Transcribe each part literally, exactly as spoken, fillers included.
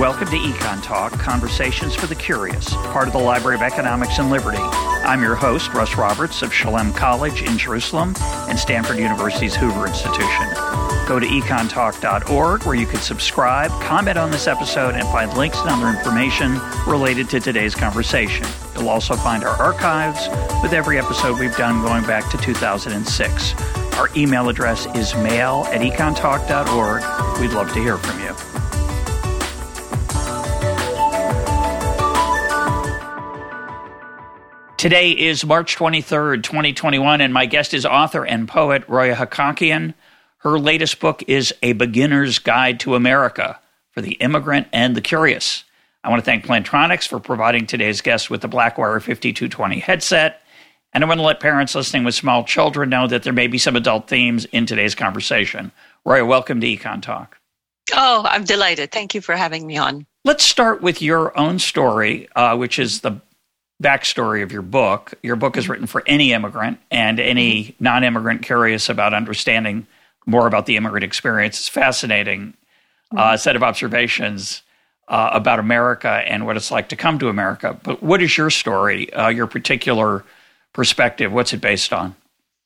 Welcome to Econ Talk, Conversations for the Curious, part of the Library of Economics and Liberty. I'm your host, Russ Roberts of Shalem College in Jerusalem and Stanford University's Hoover Institution. Go to econ talk dot org where you can subscribe, comment on this episode, and find links and other information related to today's conversation. You'll also find our archives with every episode we've done going back to two thousand six. Our email address is mail at econ talk dot org. We'd love to hear from you. Today is March twenty-third, twenty twenty-one, and my guest is author and poet Roya Hakakian. Her latest book is A Beginner's Guide to America for the Immigrant and the Curious. I want to thank Plantronics for providing today's guest with the Blackwire fifty-two twenty headset, and I want to let parents listening with small children know that there may be some adult themes in today's conversation. Roya, welcome to Econ Talk. Oh, I'm delighted. Thank you for having me on. Let's start with your own story, uh, which is the backstory of your book. Your book is written for any immigrant and any mm-hmm. non-immigrant curious about understanding more about the immigrant experience. It's fascinating mm-hmm. uh, set of observations uh, about America and what it's like to come to America. But what is your story, uh, your particular perspective? What's it based on?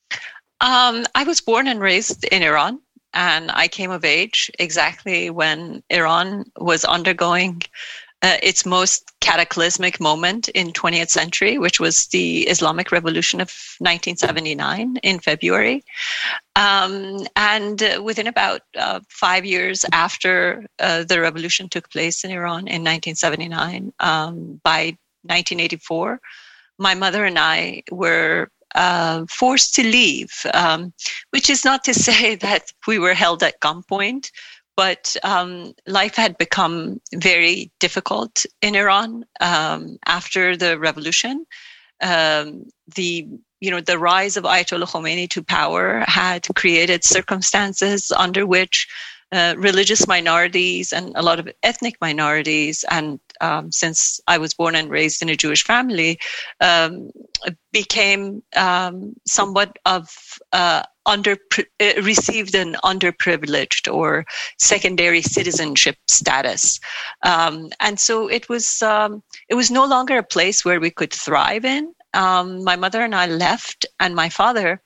Um, I was born and raised in Iran, and I came of age exactly when Iran was undergoing Uh, its most cataclysmic moment in twentieth century, which was the Islamic Revolution of nineteen seventy-nine in February. Um, and uh, within about uh, five years after uh, the revolution took place in Iran in nineteen seventy-nine, um, by nineteen eighty-four, my mother and I were uh, forced to leave, um, which is not to say that we were held at gunpoint. But um, life had become very difficult in Iran um, after the revolution. Um, the you know the rise of Ayatollah Khomeini to power had created circumstances under which uh, religious minorities and a lot of ethnic minorities, and um, since I was born and raised in a Jewish family, um, became um, somewhat of uh, under uh, received an underprivileged or secondary citizenship status, um, and so it was um, it was no longer a place where we could thrive in. Um, my mother and I left, and my father,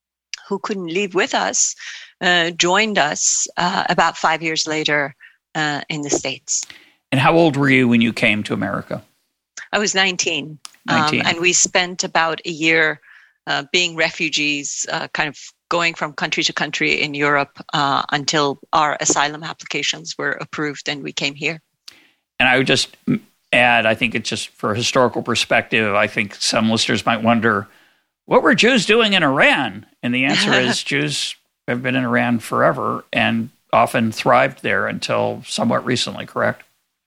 who couldn't leave with us, uh, joined us uh, about five years later uh, in the States. And how old were you when you came to America? I was nineteen, nineteen. Um, and we spent about a year uh, being refugees, uh, kind of going from country to country in Europe uh, until our asylum applications were approved and we came here. And I would just add, I think it's just for historical perspective, I think some listeners might wonder, what were Jews doing in Iran? And the answer is Jews have been in Iran forever and often thrived there until somewhat recently, correct?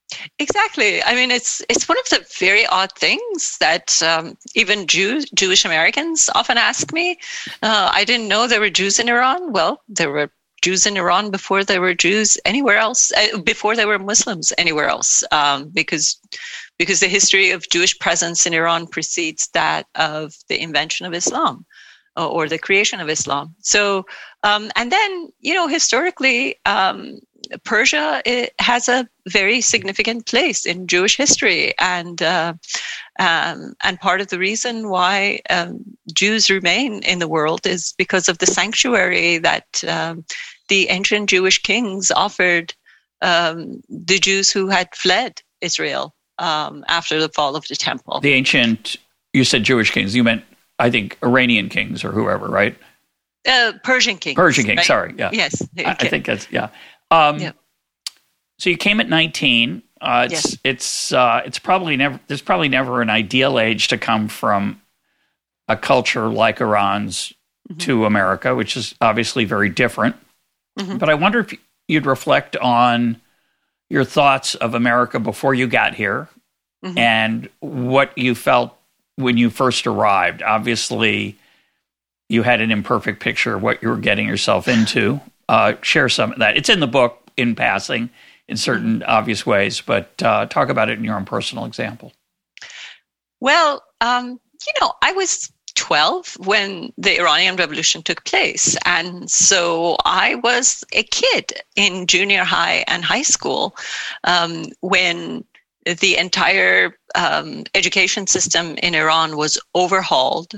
Exactly. I mean, it's it's one of the very odd things that um, even Jews, Jewish Americans often ask me. Uh, I didn't know there were Jews in Iran. Well, there were Jews in Iran before there were Jews anywhere else, uh, before there were Muslims anywhere else, um, because because the history of Jewish presence in Iran precedes that of the invention of Islam or, or the creation of Islam. So, um, and then, you know, historically, um, Persia it has a very significant place in Jewish history, and uh, um, and part of the reason why um, Jews remain in the world is because of the sanctuary that um, the ancient Jewish kings offered um, the Jews who had fled Israel um, after the fall of the temple. The ancient, you said Jewish kings. You meant, I think, Iranian kings or whoever, right? Uh, Persian kings. Persian kings. Right? Sorry. Yeah. Yes. Okay. I, I think that's yeah. Um, yeah. So you came at nineteen. Uh, it's yes. it's uh, it's probably never there's probably never an ideal age to come from a culture like Iran's mm-hmm. to America, which is obviously very different. Mm-hmm. But I wonder if you'd reflect on your thoughts of America before you got here mm-hmm. and what you felt when you first arrived. Obviously, you had an imperfect picture of what you were getting yourself into. Uh, share some of that. It's in the book in passing in certain mm-hmm. obvious ways, but uh, talk about it in your own personal example. Well, um, you know, I was twelve when the Iranian Revolution took place. And so I was a kid in junior high and high school um, when the entire um, education system in Iran was overhauled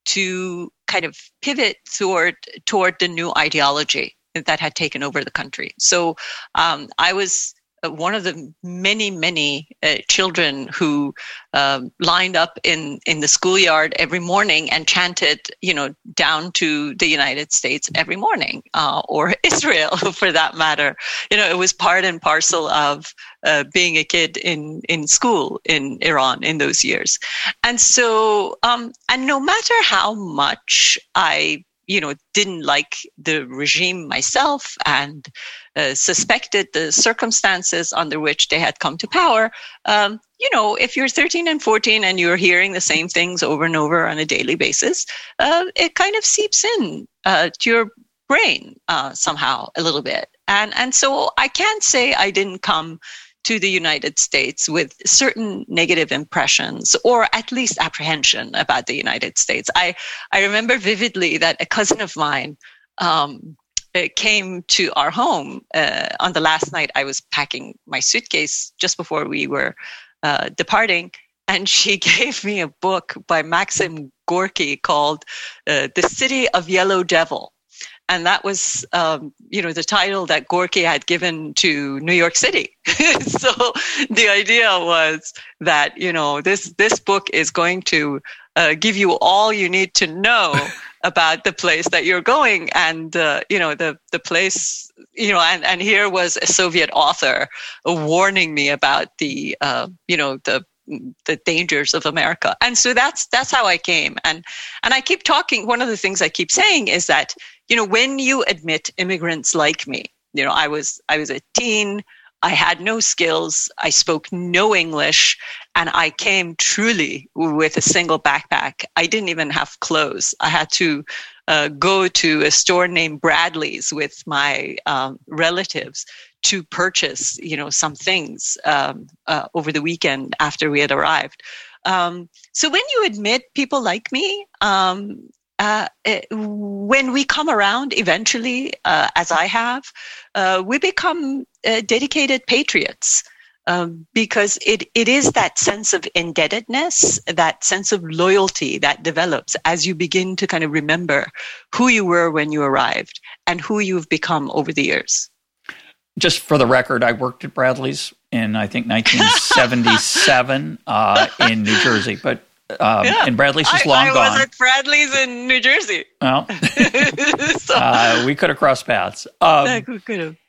to kind of pivot toward toward the new ideology that had taken over the country. So um, I was one of the many, many uh, children who um, lined up in, in the schoolyard every morning and chanted, you know, down to the United States every morning, uh, or Israel for that matter. You know, it was part and parcel of uh, being a kid in, in school in Iran in those years. And so, um, and no matter how much I you know, didn't like the regime myself and uh, suspected the circumstances under which they had come to power. Um, you know, if you're thirteen and fourteen and you're hearing the same things over and over on a daily basis, uh, it kind of seeps in uh, to your brain uh, somehow a little bit. And and so I can't say I didn't come to the United States with certain negative impressions or at least apprehension about the United States. I, I remember vividly that a cousin of mine um, came to our home uh, on the last night I was packing my suitcase just before we were uh, departing, and she gave me a book by Maxim Gorky called uh, The City of Yellow Devil. And that was, um, you know, the title that Gorky had given to New York City. So the idea was that, you know, this this book is going to uh, give you all you need to know about the place that you're going. And, uh, you know, the, the place, you know, and, and here was a Soviet author warning me about the, uh, you know, the the dangers of America. And so that's that's how I came. And and I keep talking, one of the things I keep saying is that, you know, when you admit immigrants like me, you know, I was I was a teen, I had no skills, I spoke no English, and I came truly with a single backpack. I didn't even have clothes. I had to uh, go to a store named Bradley's with my um, relatives to purchase, you know, some things um, uh, over the weekend after we had arrived. Um, so when you admit people like me, um, uh, it, when we come around eventually, uh, as I have, uh, we become uh, dedicated patriots. Um, because it, it is that sense of indebtedness, that sense of loyalty that develops as you begin to kind of remember who you were when you arrived and who you've become over the years. Just for the record, I worked at Bradley's in, I think, nineteen seventy-seven uh, in New Jersey. But um, yeah, and Bradley's is long I, I gone. I was at Bradley's in New Jersey. Well, so, uh, we could have crossed paths. Um, yeah, we could have.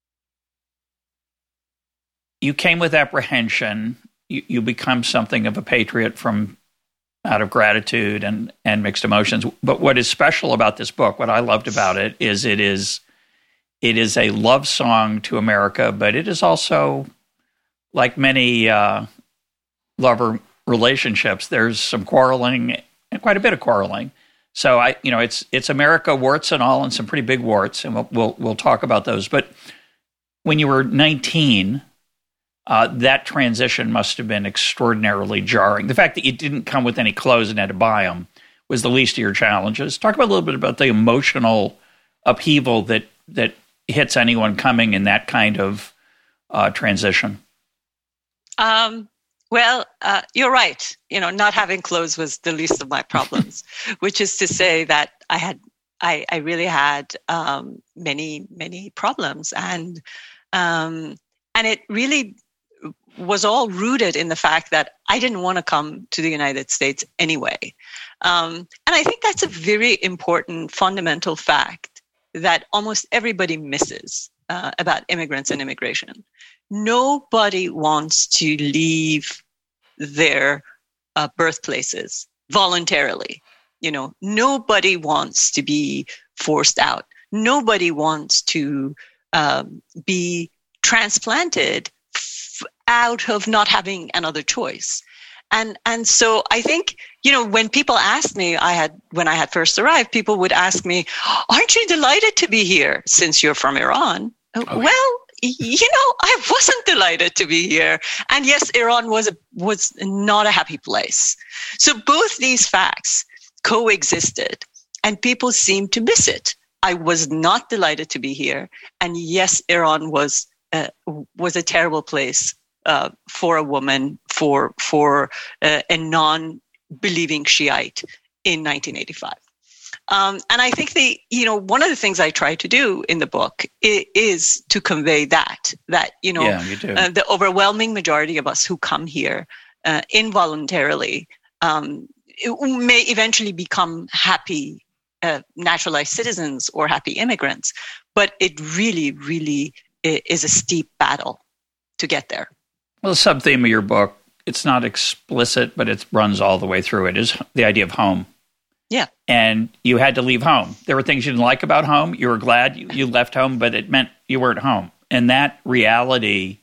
You came with apprehension. You, you become something of a patriot from out of gratitude and, and mixed emotions. But what is special about this book, what I loved about it, is it is it is a love song to America, but it is also, like many uh, lover relationships, there's some quarreling and quite a bit of quarreling. So I, you know, it's it's America, warts and all, and some pretty big warts, and we'll we'll, we'll talk about those. But when you were nineteen. Uh, that transition must have been extraordinarily jarring. The fact that you didn't come with any clothes and had to buy them was the least of your challenges. Talk about a little bit about the emotional upheaval that that hits anyone coming in that kind of uh, transition. Um, well, uh, you're right. You know, not having clothes was the least of my problems, which is to say that I had, I, I really had um, many, many problems, and um, and it really was all rooted in the fact that I didn't want to come to the United States anyway. Um, and I think that's a very important fundamental fact that almost everybody misses uh, about immigrants and immigration. Nobody wants to leave their uh, birthplaces voluntarily. You know, nobody wants to be forced out. Nobody wants to um, be transplanted out of not having another choice. And and so I think, you know, when people asked me, I had when I had first arrived, people would ask me, aren't you delighted to be here since you're from Iran? Okay. Well, you know, I wasn't delighted to be here. And yes, Iran was a, was not a happy place. So both these facts coexisted, and people seemed to miss it. I was not delighted to be here, and yes, Iran was uh, was a terrible place uh, for a woman, for for uh, a non-believing Shiite in nineteen eighty-five. Um, and I think the, you know, one of the things I try to do in the book is, is to convey that, that, you know, yeah, you do. Uh, the overwhelming majority of us who come here uh, involuntarily um, may eventually become happy uh, naturalized citizens or happy immigrants. But it really, really is a steep battle to get there. Well, the sub-theme of your book, it's not explicit, but it runs all the way through it, is the idea of home. Yeah. And you had to leave home. There were things you didn't like about home. You were glad you, you left home, but it meant you weren't home. And that reality,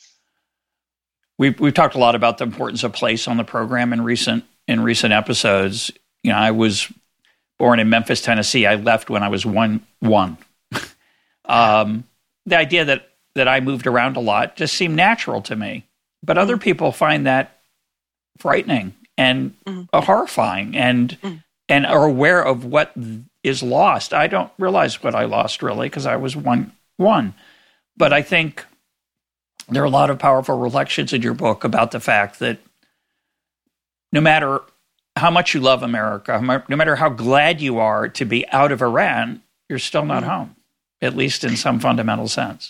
we've, we've talked a lot about the importance of place on the program in recent in recent episodes. You know, I was born in Memphis, Tennessee. I left when I was one. one. um, the idea that, that I moved around a lot just seemed natural to me. But other mm. people find that frightening and mm. uh, horrifying and mm. and are aware of what is lost. I don't realize what I lost, really, because I was one. one. But I think there are a lot of powerful reflections in your book about the fact that no matter how much you love America, no matter how glad you are to be out of Iran, you're still not mm. home, at least in some fundamental sense.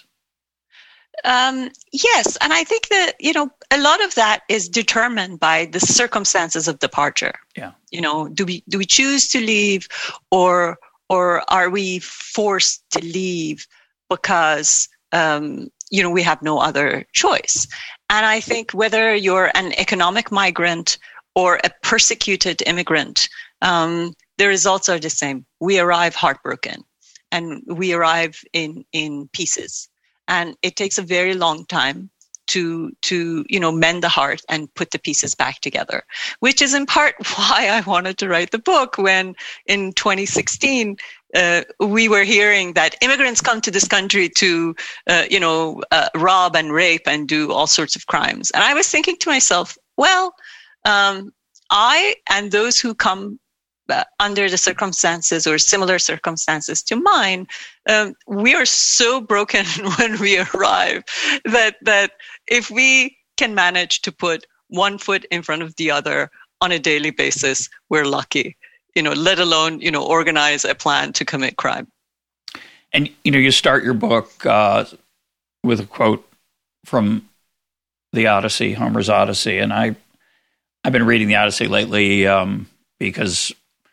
Um, yes, and I think that, you know, a lot of that is determined by the circumstances of departure. Yeah. You know, do we do we choose to leave, or or are we forced to leave because um, you know, we have no other choice? And I think whether you're an economic migrant or a persecuted immigrant, um, the results are the same. We arrive heartbroken, and we arrive in in pieces. And it takes a very long time to, to, you know, mend the heart and put the pieces back together, which is in part why I wanted to write the book when in twenty sixteen, uh, we were hearing that immigrants come to this country to, uh, you know, uh, rob and rape and do all sorts of crimes. And I was thinking to myself, well, um, I and those who come Uh, under the circumstances or similar circumstances to mine, um, we are so broken when we arrive that that if we can manage to put one foot in front of the other on a daily basis, we're lucky. You know, let alone, you know, organize a plan to commit crime. And you know, you start your book uh, with a quote from the Odyssey, Homer's Odyssey, and I I've been reading the Odyssey lately um, because.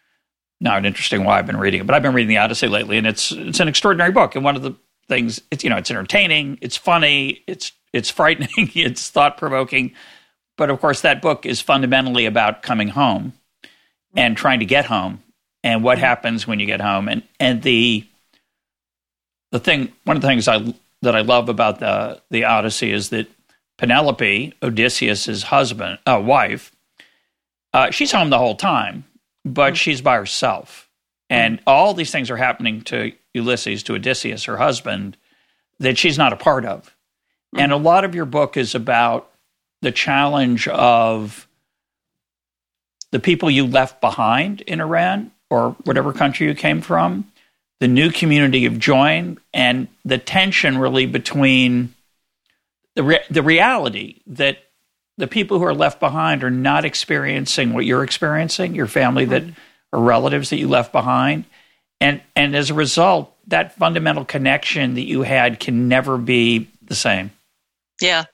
Not interesting why I've been reading it, but I've been reading the Odyssey lately, and it's it's an extraordinary book. And one of the things, it's you know, it's entertaining, it's funny, it's it's frightening, it's thought provoking. But of course, that book is fundamentally about coming home and trying to get home, and what happens when you get home. And and the the thing, one of the things I that I love about the the Odyssey is that Penelope, Odysseus's husband, uh, wife, uh, she's home the whole time. But she's by herself. And all these things are happening to Ulysses, to Odysseus, her husband, that she's not a part of. And a lot of your book is about the challenge of the people you left behind in Iran or whatever country you came from, the new community you've joined, and the tension really between the re- the reality that the people who are left behind are not experiencing what you're experiencing, your family that or relatives that you left behind. And and as a result, that fundamental connection that you had can never be the same. Yeah.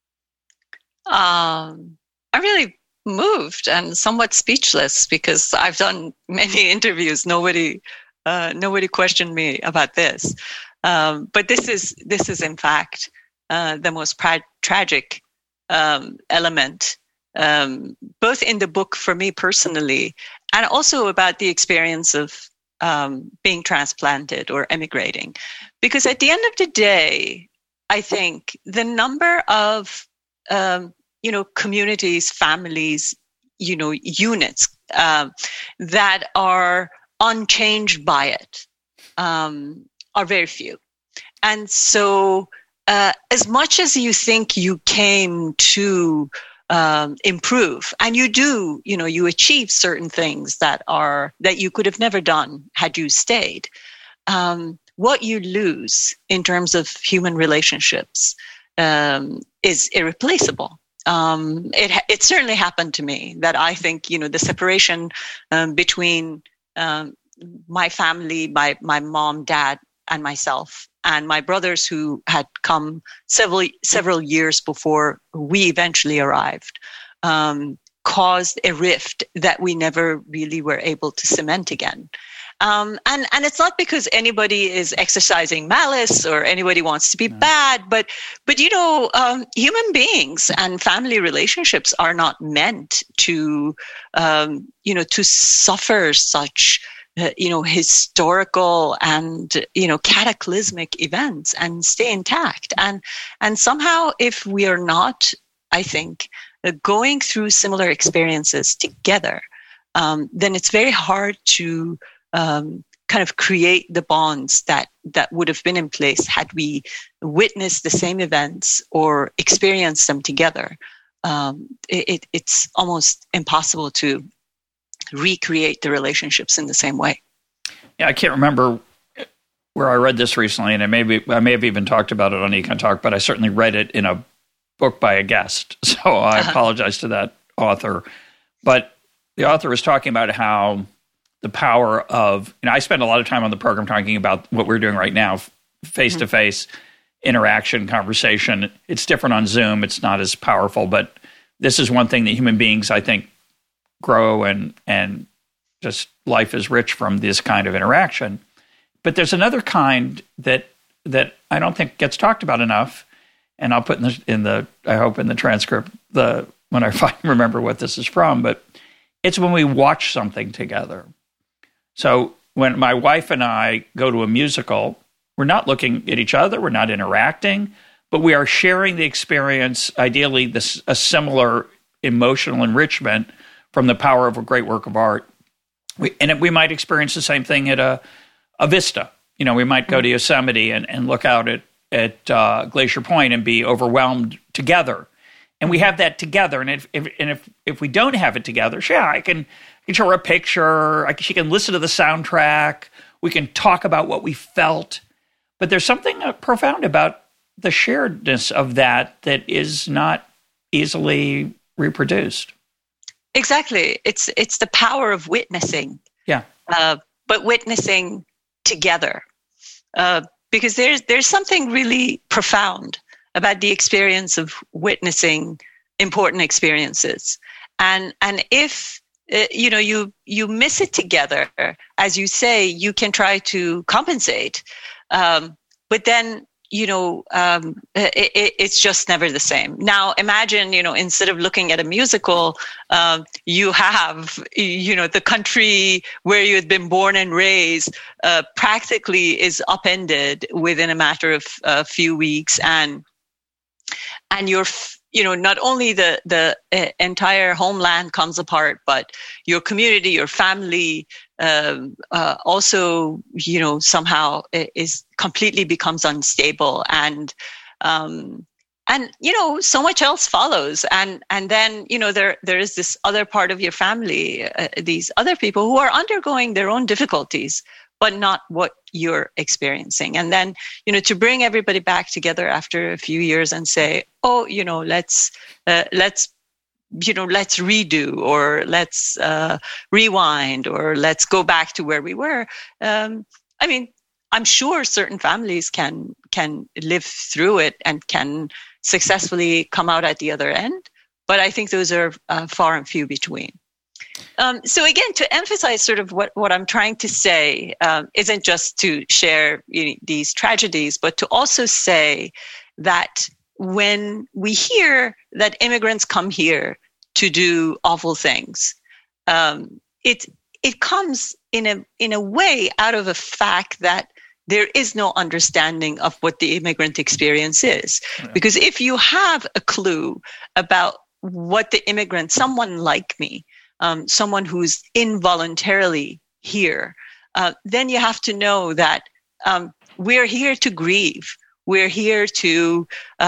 Um, I'm really moved and somewhat speechless because I've done many interviews. Nobody uh, nobody questioned me about this. Um, but this is, this is in fact, uh, the most pra- tragic Um, element, um, both in the book for me personally, and also about the experience of um, being transplanted or emigrating. Because at the end of the day, I think the number of, um, you know, communities, families, you know, units um, that are unchanged by it um, are very few. And so Uh, as much as you think you came to um, improve, and you do, you know, you achieve certain things that are that you could have never done had you stayed. Um, what you lose in terms of human relationships um, is irreplaceable. Um, it it certainly happened to me that I think, you know, the separation um, between um, my family, my my mom, dad, and myself, and my brothers who had come several several years before we eventually arrived, um, caused a rift that we never really were able to cement again. Um, and, and it's not because anybody is exercising malice or anybody wants to be no. bad, but, but, you know, um, human beings and family relationships are not meant to, um, you know, to suffer such, uh, you know, historical and, you know, cataclysmic events and stay intact. And, and somehow if we are not, I think, uh, going through similar experiences together, um, then it's very hard to, Um, kind of create the bonds that, that would have been in place had we witnessed the same events or experienced them together. Um, it, it, it's almost impossible to recreate the relationships in the same way. Yeah, I can't remember where I read this recently, and I may, be, I may have even talked about it on Econ Talk, but I certainly read it in a book by a guest, so I uh-huh. apologize to that author. But the author was talking about how the power of, and I spend a lot of time on the program talking about what we're doing right now, face-to-face mm-hmm. interaction, conversation. It's different on Zoom. It's not as powerful, but this is one thing that human beings, I think, grow and and just life is rich from this kind of interaction. But there's another kind that that I don't think gets talked about enough, and I'll put in the, in the I hope in the transcript the when I find, remember what this is from, but it's when we watch something together. So when my wife and I go to a musical, we're not looking at each other, we're not interacting, but we are sharing the experience, ideally this, a similar emotional enrichment from the power of a great work of art. We, and it, we might experience the same thing at a, a vista. You know, we might go to Yosemite and, and look out at, at uh, Glacier Point and be overwhelmed together. And we have that together. And if, if and if, if we don't have it together, sure, I can, I can show her a picture. I can, she can listen to the soundtrack. We can talk about what we felt. But there's something uh, profound about the sharedness of that that is not easily reproduced. Exactly. It's it's the power of witnessing. Yeah. Uh, but witnessing together. Uh, because there's there's something really profound about the experience of witnessing important experiences. And and if uh, you know you you miss it together, as you say, you can try to compensate. Um, but then you know, um, it, it, it's just never the same. Now, imagine, you know, instead of looking at a musical, um, you have, you know, the country where you had been born and raised uh, practically is upended within a matter of a few weeks, and and you're, you know, not only the the uh, entire homeland comes apart, but your community, your family. Um, uh, also, you know, somehow is completely becomes unstable, and um, and you know, so much else follows, and and then you know there there is this other part of your family, uh, these other people who are undergoing their own difficulties, but not what you're experiencing, and then you know to bring everybody back together after a few years and say, oh, you know, let's uh, let's. you know, let's redo or let's uh, rewind or let's go back to where we were. Um, I mean, I'm sure certain families can can live through it and can successfully come out at the other end, but I think those are uh, far and few between. Um, so again, to emphasize sort of what, what I'm trying to say um, isn't just to share you know, these tragedies, but to also say that when we hear that immigrants come here to do awful things, um, it it comes in a in a way out of a fact that there is no understanding of what the immigrant experience is. Yeah. Because if you have a clue about what the immigrant, someone like me, um, someone who's involuntarily here, uh, then you have to know that um, we're here to grieve. We're here to um,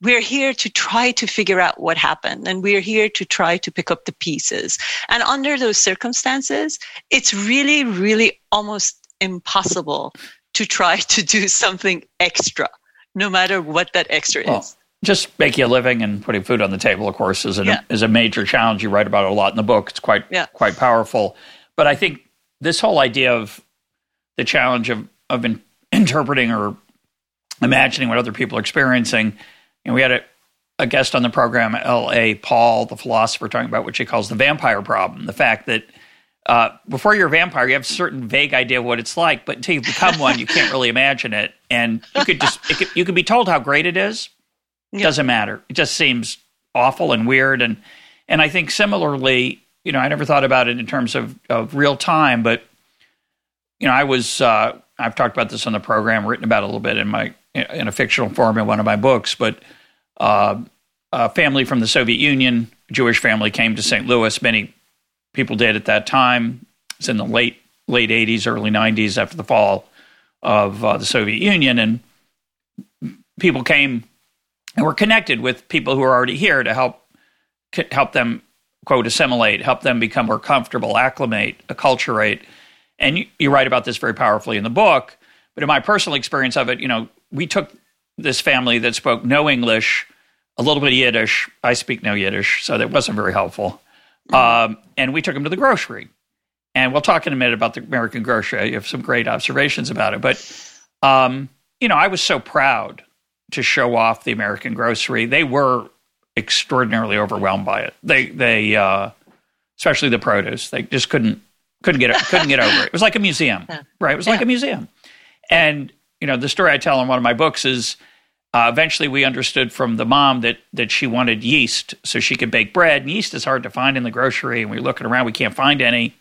we're here to try to figure out what happened, and we're here to try to pick up the pieces. And under those circumstances, it's really, really almost impossible to try to do something extra, no matter what that extra well, is. Just making a living and putting food on the table, of course, is, an, yeah. is a major challenge. You write about it a lot in the book. It's quite yeah. quite powerful. But I think this whole idea of the challenge of, of in, interpreting or imagining what other people are experiencing, and we had a, a guest on the program, L A Paul, the philosopher, talking about what she calls the vampire problem, the fact that uh, before you're a vampire, you have a certain vague idea of what it's like, but until you become one, you can't really imagine it. And you could just it could, you could be told how great it is. It yeah. doesn't matter. It just seems awful and weird. And and I think similarly, you know, I never thought about it in terms of, of real time, but, you know, I was, uh, I've talked about this on the program, written about it a little bit in my, in a fictional form in one of my books, but uh, a family from the Soviet Union, a Jewish family, came to Saint Louis. Many people did at that time. It's in the late, late eighties, early nineties after the fall of uh, the Soviet Union. And people came and were connected with people who were already here to help help them, quote, assimilate, help them become more comfortable, acclimate, acculturate. And you, you write about this very powerfully in the book. But in my personal experience of it, you know, we took this family that spoke no English, a little bit of Yiddish. I speak no Yiddish, so that wasn't very helpful. Um, and we took them to the grocery. And we'll talk in a minute about the American grocery. You have some great observations about it. But, um, you know, I was so proud to show off the American grocery. They were extraordinarily overwhelmed by it. They, they, uh, especially the produce, they just couldn't, couldn't get, couldn't get over it. It was like a museum, right? It was yeah. like a museum. And, you know, the story I tell in one of my books is, uh, eventually we understood from the mom that, that she wanted yeast so she could bake bread. And yeast is hard to find in the grocery. And we were looking around, we can't find any.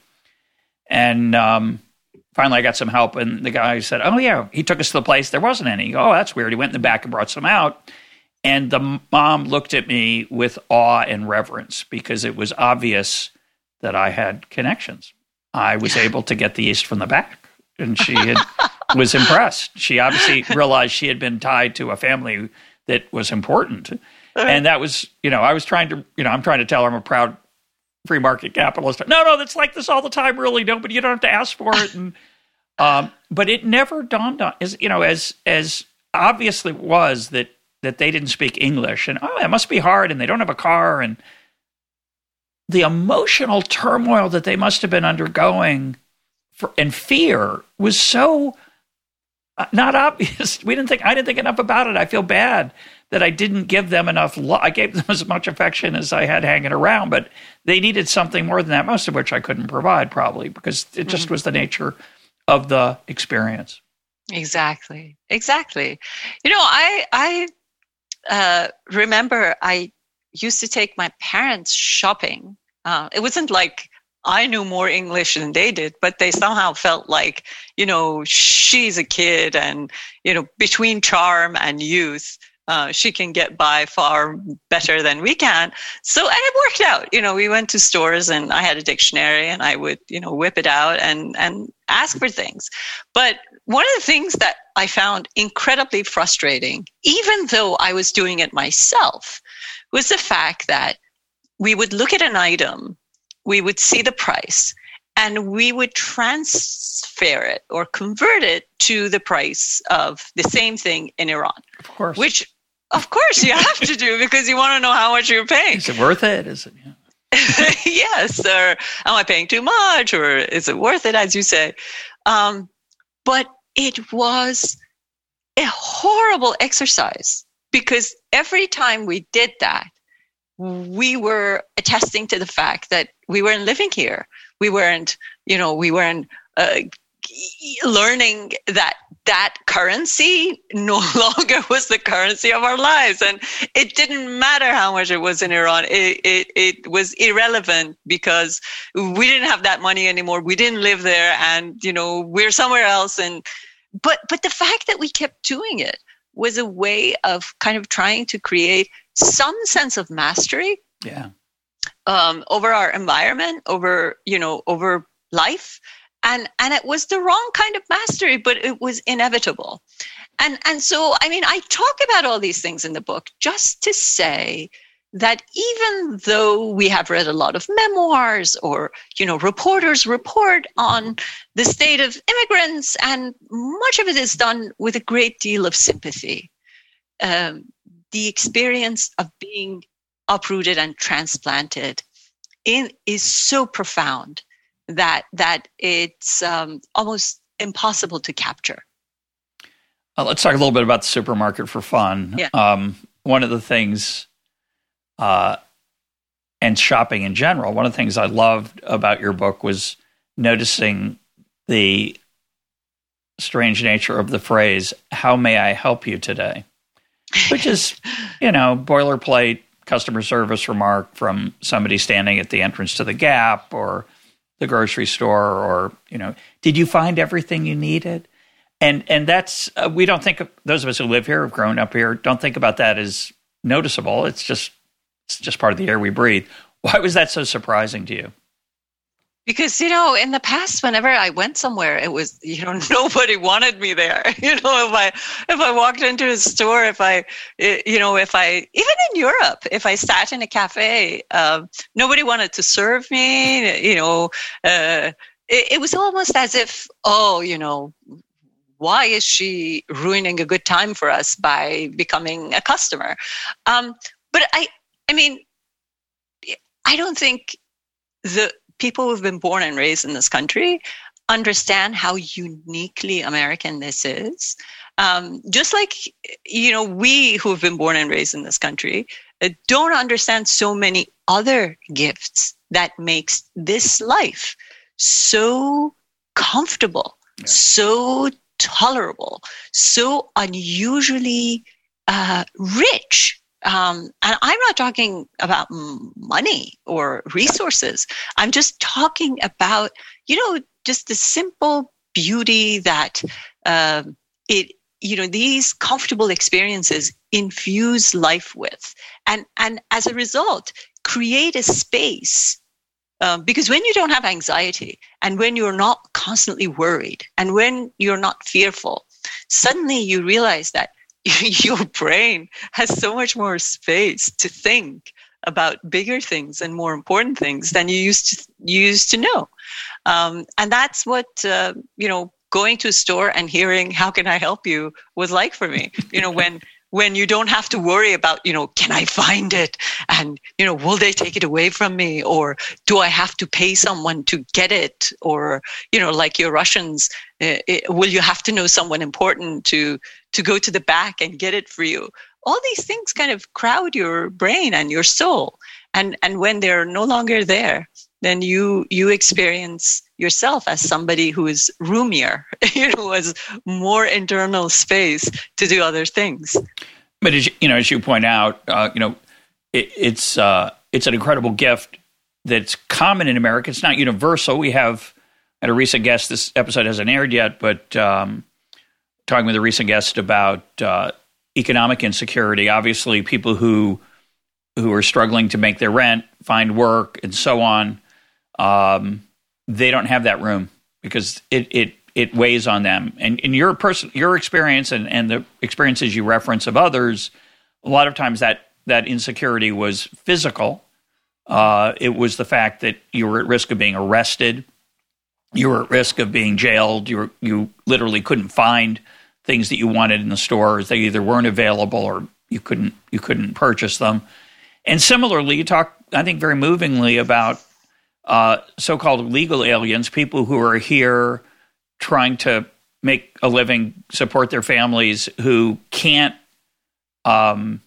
And, um, finally, I got some help, and the guy said, oh, yeah, he took us to the place. There wasn't any. Oh, that's weird. He went in the back and brought some out. And the mom looked at me with awe and reverence because it was obvious that I had connections. I was able to get the yeast from the back, and she had, was impressed. She obviously realized she had been tied to a family that was important. And that was, you know, I was trying to, you know, I'm trying to tell her I'm a proud free market capitalist. No, no, that's like this all the time, really. No, but you don't have to ask for it. And um, but it never dawned on, as you know, as as obviously it was that that they didn't speak English, and oh, it must be hard, and they don't have a car, and the emotional turmoil that they must have been undergoing for, and fear was so uh, not obvious. We didn't think I didn't think enough about it. I feel bad that I didn't give them enough love. I gave them as much affection as I had hanging around, but they needed something more than that, most of which I couldn't provide probably because it just mm-hmm. was the nature of the experience. Exactly. Exactly. You know, I, I uh, remember I used to take my parents shopping. Uh, it wasn't like I knew more English than they did, but they somehow felt like, you know, she's a kid and, you know, between charm and youth, Uh, she can get by far better than we can. So, and it worked out. You know, we went to stores and I had a dictionary and I would, you know, whip it out and, and ask for things. But one of the things that I found incredibly frustrating, even though I was doing it myself, was the fact that we would look at an item, we would see the price, and we would transfer it or convert it to the price of the same thing in Iran. Of course. Which, of course, you have to do because you want to know how much you're paying. Is it worth it? Is it? Yeah. Yes. Or am I paying too much? Or is it worth it, as you say? Um, but it was a horrible exercise because every time we did that, we were attesting to the fact that we weren't living here. We weren't, you know, we weren't uh, learning that that currency no longer was the currency of our lives. And it didn't matter how much it was in Iran. It, it, it was irrelevant because we didn't have that money anymore. We didn't live there and, you know, we're somewhere else. And, but, but the fact that we kept doing it was a way of kind of trying to create some sense of mastery. Yeah. Um, over our environment, over, you know, over life. And, and it was the wrong kind of mastery, but it was inevitable. And and so, I mean, I talk about all these things in the book just to say that even though we have read a lot of memoirs or, you know, reporters report on the state of immigrants, and much of it is done with a great deal of sympathy, um, the experience of being uprooted and transplanted in is so profound that that it's um, almost impossible to capture. Uh, let's talk a little bit about the supermarket for fun. Yeah. Um, one of the things, uh, and shopping in general, one of the things I loved about your book was noticing the strange nature of the phrase, "How may I help you today?" Which is, you know, boilerplate customer service remark from somebody standing at the entrance to the Gap or the grocery store, or, you know, did you find everything you needed? And and that's, uh, we don't think, of, those of us who live here, have grown up here, don't think about that as noticeable. It's just, it's just part of the air we breathe. Why was that so surprising to you? Because, you know, in the past, whenever I went somewhere, it was, you know, nobody wanted me there. You know, if I, if I walked into a store, if I, you know, if I, even in Europe, if I sat in a cafe, uh, nobody wanted to serve me, you know, uh, it, it was almost as if, oh, you know, why is she ruining a good time for us by becoming a customer? Um, but I, I mean, I don't think the people who've been born and raised in this country understand how uniquely American this is. Um, just like, you know, we who have been born and raised in this country uh, don't understand so many other gifts that makes this life so comfortable, yeah. so tolerable, so unusually uh, rich. Um, and I'm not talking about money or resources. I'm just talking about, you know, just the simple beauty that uh, it, you know, these comfortable experiences infuse life with, and and as a result, create a space. Um, because when you don't have anxiety, and when you're not constantly worried, and when you're not fearful, suddenly you realize that your brain has so much more space to think about bigger things and more important things than you used to you used to know. Um, and that's what, uh, you know, going to a store and hearing, "How can I help you?" was like for me. You know, when when you don't have to worry about, you know, can I find it? And, you know, will they take it away from me? Or do I have to pay someone to get it? Or, you know, like your Russians, uh, it, will you have to know someone important to to go to the back and get it for you? All these things kind of crowd your brain and your soul. And and when they're no longer there, then you you experience yourself as somebody who is roomier, you know, who has more internal space to do other things. But as you, you know, as you point out, uh, you know, it, it's uh, it's an incredible gift that's common in America. It's not universal. We have had a recent guest. This episode hasn't aired yet, but um, talking with a recent guest about uh, economic insecurity. Obviously, people who who are struggling to make their rent, find work, and so on. Um, they don't have that room because it it it weighs on them. And in your person, your experience and, and the experiences you reference of others, a lot of times that that insecurity was physical. Uh, it was the fact that you were at risk of being arrested, you were at risk of being jailed. You were, you literally couldn't find things that you wanted in the stores. They either weren't available or you couldn't you couldn't purchase them. And similarly, you talk, I think, very movingly about uh, so-called legal aliens, people who are here trying to make a living, support their families, who can't um,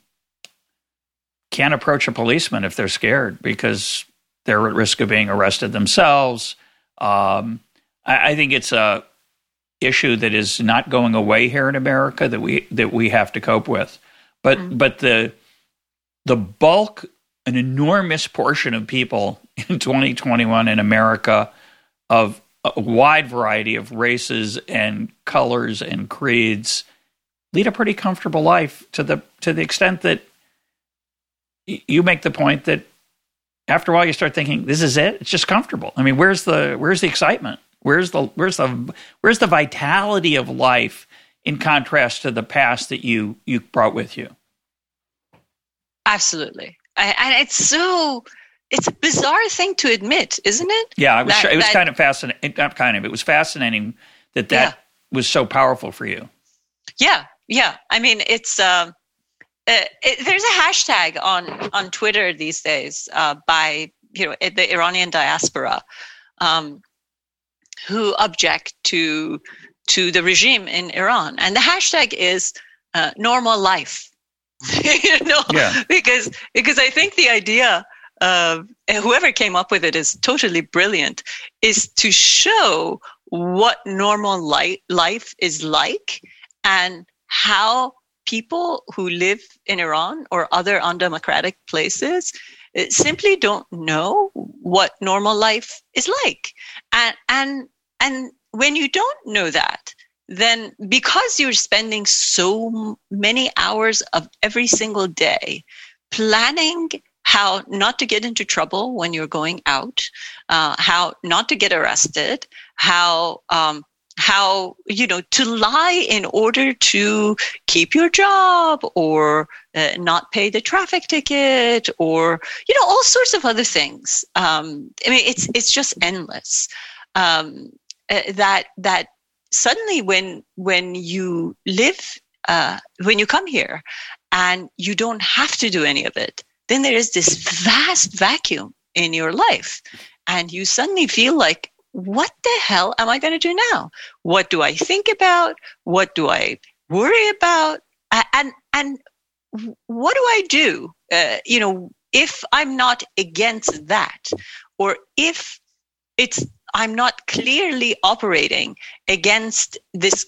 can't approach a policeman if they're scared because they're at risk of being arrested themselves. Um, I, I think it's a issue that is not going away here in America that we that we have to cope with. But mm-hmm. but the the bulk, an enormous portion of people in twenty twenty-one in America of a wide variety of races and colors and creeds lead a pretty comfortable life to the to the extent that you make the point that after a while you start thinking, this is it? It's just comfortable. I mean, where's the where's the excitement? Where's the where's the where's the vitality of life in contrast to the past that you you brought with you. Absolutely. I, and it's so, it's a bizarre thing to admit, isn't it? Yeah, it was, that, it was that, kind of fascinating. Not kind of, it was fascinating that that yeah. was so powerful for you. Yeah, yeah. I mean, it's, uh, uh, it, there's a hashtag on, on Twitter these days uh, by, you know, the Iranian diaspora um, who object to, to the regime in Iran. And the hashtag is uh, normal life. you know, yeah. because because I think the idea of whoever came up with it is totally brilliant, is to show what normal li- life is like and how people who live in Iran or other undemocratic places simply don't know what normal life is like. And and and when you don't know that, then because you're spending so many hours of every single day planning how not to get into trouble when you're going out, uh, how not to get arrested, how, um, how, you know, to lie in order to keep your job or uh, not pay the traffic ticket or, you know, all sorts of other things. Um, I mean, it's, it's just endless. Um, uh, that, that, Suddenly, when when you live, uh, when you come here, and you don't have to do any of it, then there is this vast vacuum in your life, and you suddenly feel like, what the hell am I going to do now? What do I think about? What do I worry about? And and what do I do? Uh, you know, if I'm not against that, or if it's I'm not clearly operating against this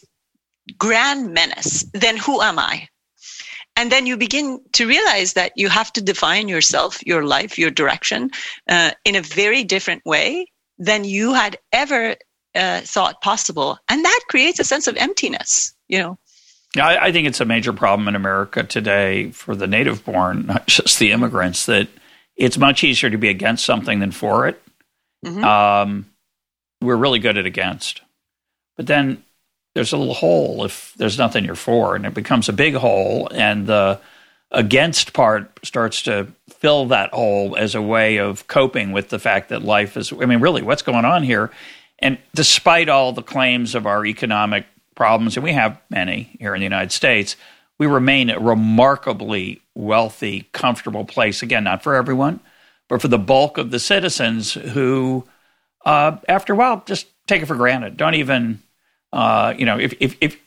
grand menace, then who am I? And then you begin to realize that you have to define yourself, your life, your direction uh, in a very different way than you had ever uh, thought possible. And that creates a sense of emptiness, you know. Yeah, I, I think it's a major problem in America today for the native born, not just the immigrants, that it's much easier to be against something than for it. Mm-hmm. Um, we're really good at against. But then there's a little hole if there's nothing you're for, and it becomes a big hole, and the against part starts to fill that hole as a way of coping with the fact that life is, I mean, really, what's going on here? And despite all the claims of our economic problems, and we have many here in the United States, we remain a remarkably wealthy, comfortable place. Again, not for everyone, but for the bulk of the citizens who, uh, after a while, just take it for granted. Don't even, uh, you know, if, if, if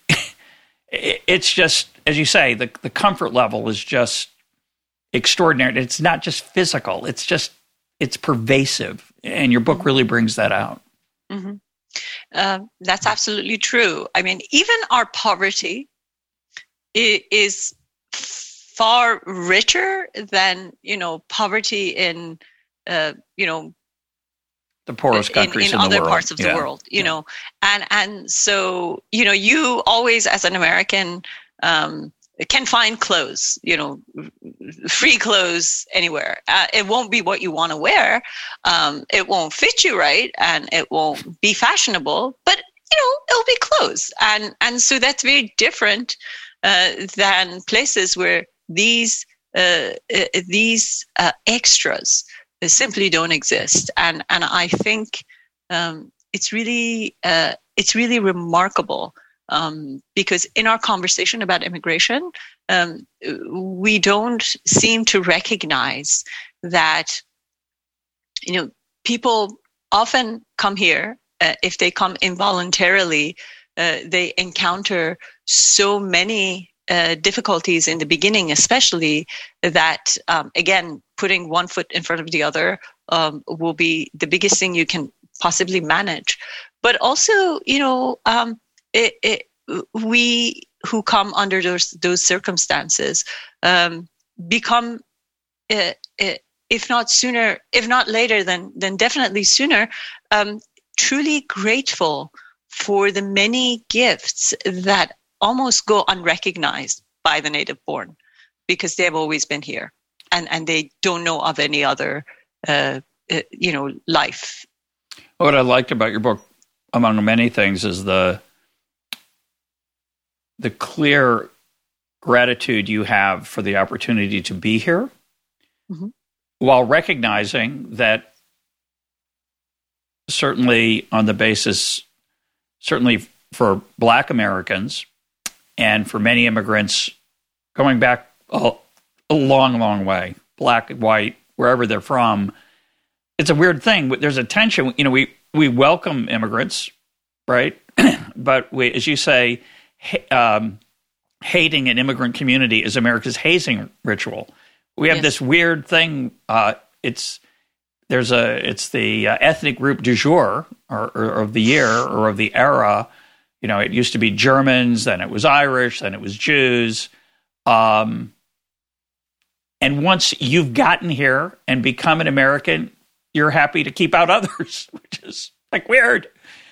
it's just, as you say, the, the comfort level is just extraordinary. It's not just physical. It's just, it's pervasive. And your book really brings that out. Mm-hmm. Uh, that's absolutely true. I mean, even our poverty is far richer than, you know, poverty in, uh, you know, the poorest countries in, in, in other the world. parts of yeah. the world, you yeah. know, and and so you know, you always as an American um, can find clothes, you know, free clothes anywhere. Uh, it won't be what you want to wear, um, it won't fit you right, and it won't be fashionable, but you know, it'll be clothes, and and so that's very different uh, than places where these uh, uh, these uh, extras simply don't exist, and and I think um, it's really uh, it's really remarkable um, because in our conversation about immigration, um, we don't seem to recognize that, you know, people often come here uh, if they come involuntarily, uh, they encounter so many Uh, difficulties in the beginning, especially that, um, again, putting one foot in front of the other um, will be the biggest thing you can possibly manage. But also, you know, um, it, it, we who come under those those circumstances um, become, uh, uh, if not sooner, if not later, then then definitely sooner, um, truly grateful for the many gifts that almost go unrecognized by the native born because they've always been here and, and they don't know of any other, uh, uh, you know, life. What I liked about your book, among many things, is the the clear gratitude you have for the opportunity to be here, mm-hmm. while recognizing that certainly on the basis, certainly for Black Americans and for many immigrants going back a, a long, long way, Black, white, wherever they're from, it's a weird thing. There's a tension. You know, we, we welcome immigrants, right? But we, as you say, um, hating an immigrant community is America's hazing ritual. We have yes. this weird thing. Uh, it's there's a it's the uh, ethnic group du jour, or, or of the year, or of the era. You know, it used to be Germans, then it was Irish, then it was Jews. Um, and once you've gotten here and become an American, you're happy to keep out others, which is like weird.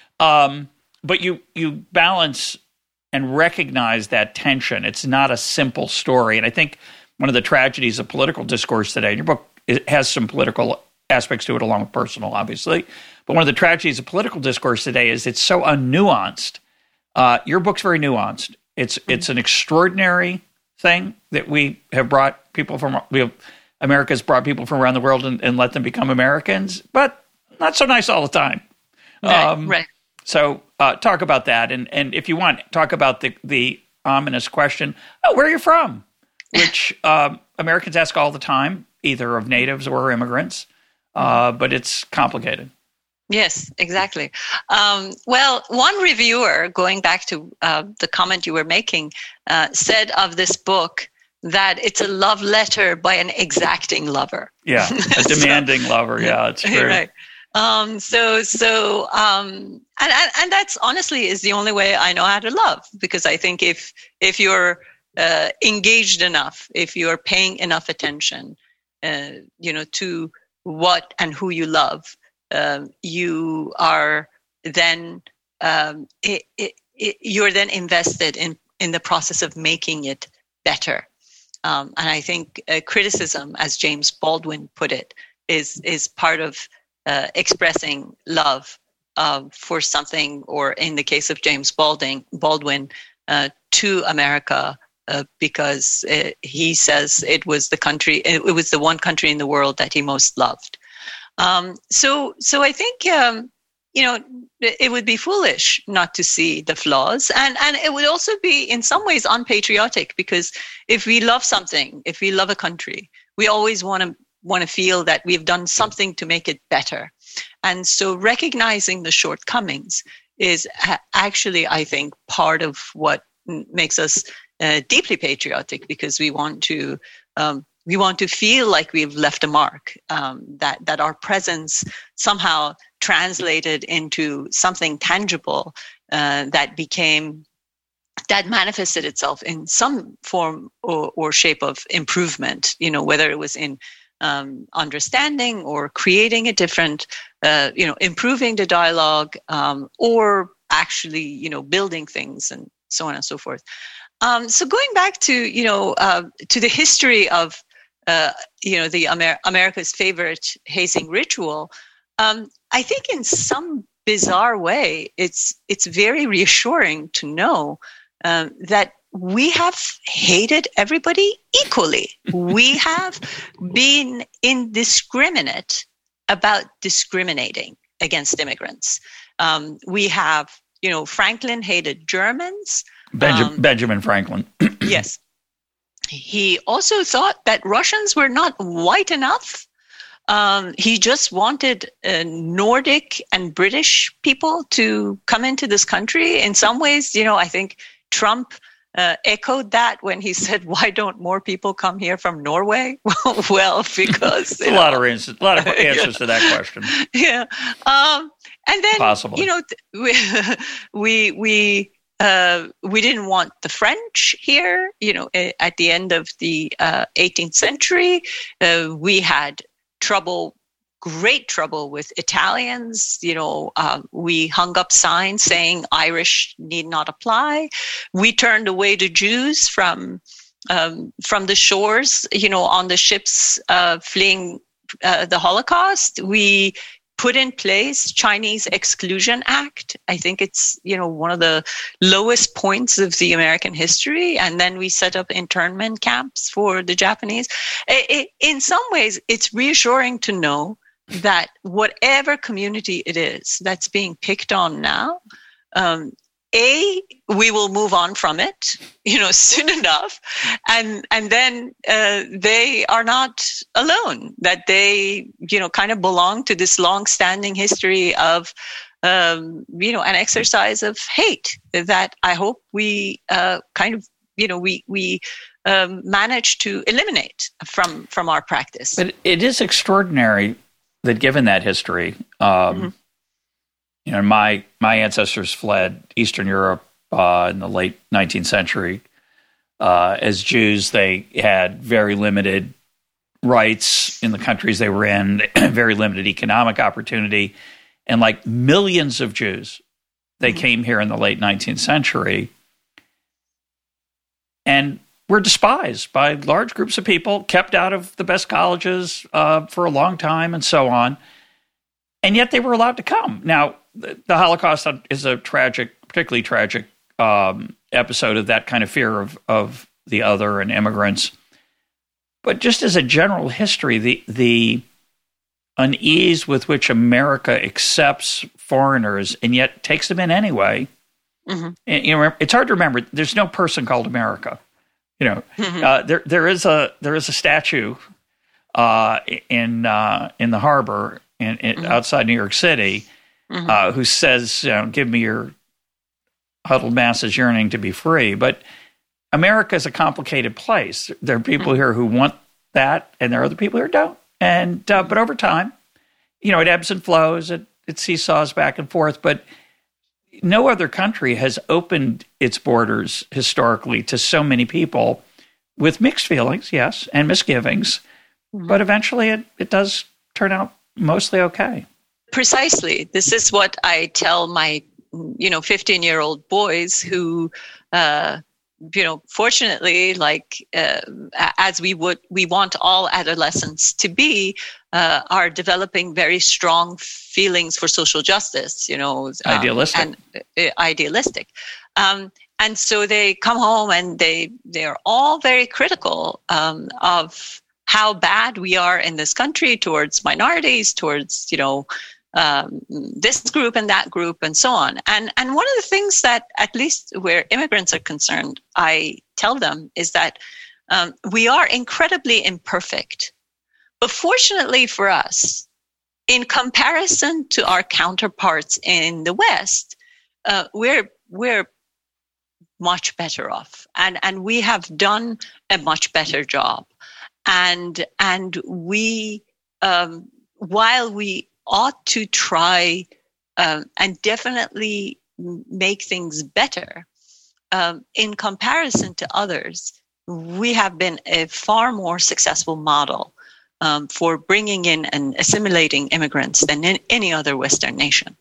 Um, but you you balance and recognize that tension. It's not a simple story. And I think one of the tragedies of political discourse today, and your book it has some political aspects to it along with personal, obviously, but one of the tragedies of political discourse today is it's so unnuanced. Uh, your book's very nuanced. It's mm-hmm. it's an extraordinary thing that we have brought people from, we have, America's brought people from around the world and, and let them become Americans, but not so nice all the time. Right, um, right. So uh, talk about that. And, and if you want, talk about the, the ominous question, oh, where are you from? Which um, Americans ask all the time, either of natives or immigrants, uh, but it's complicated. Yes, exactly. Um, well, one reviewer, going back to uh, the comment you were making, uh, said of this book that it's a love letter by an exacting lover. Yeah, a demanding so, lover. Yeah, it's true. Right. Um, so, so, um, and, and, and that's honestly is the only way I know how to love, because I think if, if you're, uh, engaged enough, if you're paying enough attention, uh, you know, to what and who you love, um, you are then, um, it, it, it, you're then invested in, in the process of making it better. Um, and I think uh, criticism, as James Baldwin put it, is, is part of, Uh, expressing love uh, for something, or in the case of James Baldwin, Baldwin uh, to America, uh, because it, he says it was the country, it, it was the one country in the world that he most loved. Um, so, so I think um, you know it would be foolish not to see the flaws, and and it would also be in some ways unpatriotic, because if we love something, if we love a country, we always want to. want to feel that we've done something to make it better. And so recognizing the shortcomings is actually, I think, part of what makes us uh, deeply patriotic, because we want to um, we want to feel like we've left a mark, um, that, that our presence somehow translated into something tangible uh, that became that manifested itself in some form or, or shape of improvement, you know, whether it was in Um, understanding or creating a different, uh, you know, improving the dialogue, um, or actually, you know, building things and so on and so forth. Um, so going back to, you know, uh, to the history of, uh, you know, the Amer- America's favorite hazing ritual, um, I think in some bizarre way, it's it's very reassuring to know um, that we have hated everybody equally. We have been indiscriminate about discriminating against immigrants. Um, we have, you know, Franklin hated Germans. Benjamin, um, Benjamin Franklin. Yes. He also thought that Russians were not white enough. Um, he just wanted uh, Nordic and British people to come into this country. In some ways, you know, I think Trump Uh, echoed that when he said, "Why don't more people come here from Norway?" Well, because a know, lot of answers, a lot of answers yeah. to that question. Yeah, um, and then Possibly. you know we we we uh, we didn't want the French here. You know, at the end of the uh, eighteenth century, uh, we had trouble. Great trouble with Italians. You know, uh, we hung up signs saying Irish need not apply. We turned away the Jews from um, from the shores, you know, on the ships uh, fleeing uh, the Holocaust. We put in place Chinese Exclusion Act. I think it's, you know, one of the lowest points of the American history. And then we set up internment camps for the Japanese. It, it, in some ways, it's reassuring to know that whatever community it is that's being picked on now, um, A, we will move on from it, you know, soon enough. And, and then, uh, they are not alone, that they, you know, kind of belong to this long-standing history of, um, you know, an exercise of hate that I hope we, uh, kind of, you know, we, we, um, manage to eliminate from, from our practice. But it is extraordinary that given that history, um, mm-hmm. you know, my my ancestors fled Eastern Europe uh, in the late nineteenth century. Uh, as Jews, they had very limited rights in the countries they were in, very limited economic opportunity. And like millions of Jews, they mm-hmm. came here in the late nineteenth century and were despised by large groups of people, kept out of the best colleges uh, for a long time and so on. And yet they were allowed to come. Now, the, the Holocaust is a tragic, particularly tragic um, episode of that kind of fear of, of the other and immigrants. But just as a general history, the the unease with which America accepts foreigners and yet takes them in anyway, mm-hmm. and, you know, it's hard to remember. There's no person called America. You know, mm-hmm. uh, there there is a there is a statue uh, in uh, in the harbor in, in, mm-hmm. outside New York City mm-hmm. uh, who says, you know, "Give me your huddled masses yearning to be free." But America is a complicated place. There are people mm-hmm. here who want that, and there are other people who don't. And uh, but over time, you know, it ebbs and flows. It it seesaws back and forth. But no other country has opened its borders historically to so many people with mixed feelings, yes, and misgivings. Mm-hmm. But eventually it, it does turn out mostly okay. Precisely. This is what I tell my, you know, fifteen-year-old boys who, uh, you know, fortunately, like uh, as we would, we want all adolescents to be, uh, are developing very strong feelings for social justice. You know, um, idealistic and uh, idealistic, um, and so they come home and they they are all very critical um, of how bad we are in this country towards minorities, towards you know. Um, this group and that group and so on. And and one of the things that, at least where immigrants are concerned, I tell them is that um, we are incredibly imperfect. But fortunately for us, in comparison to our counterparts in the West, uh, we're we're much better off. And, and we have done a much better job. And, and we, um, while we ought to try um, and definitely make things better. Um, in comparison to others, we have been a far more successful model um, for bringing in and assimilating immigrants than in any other Western nation.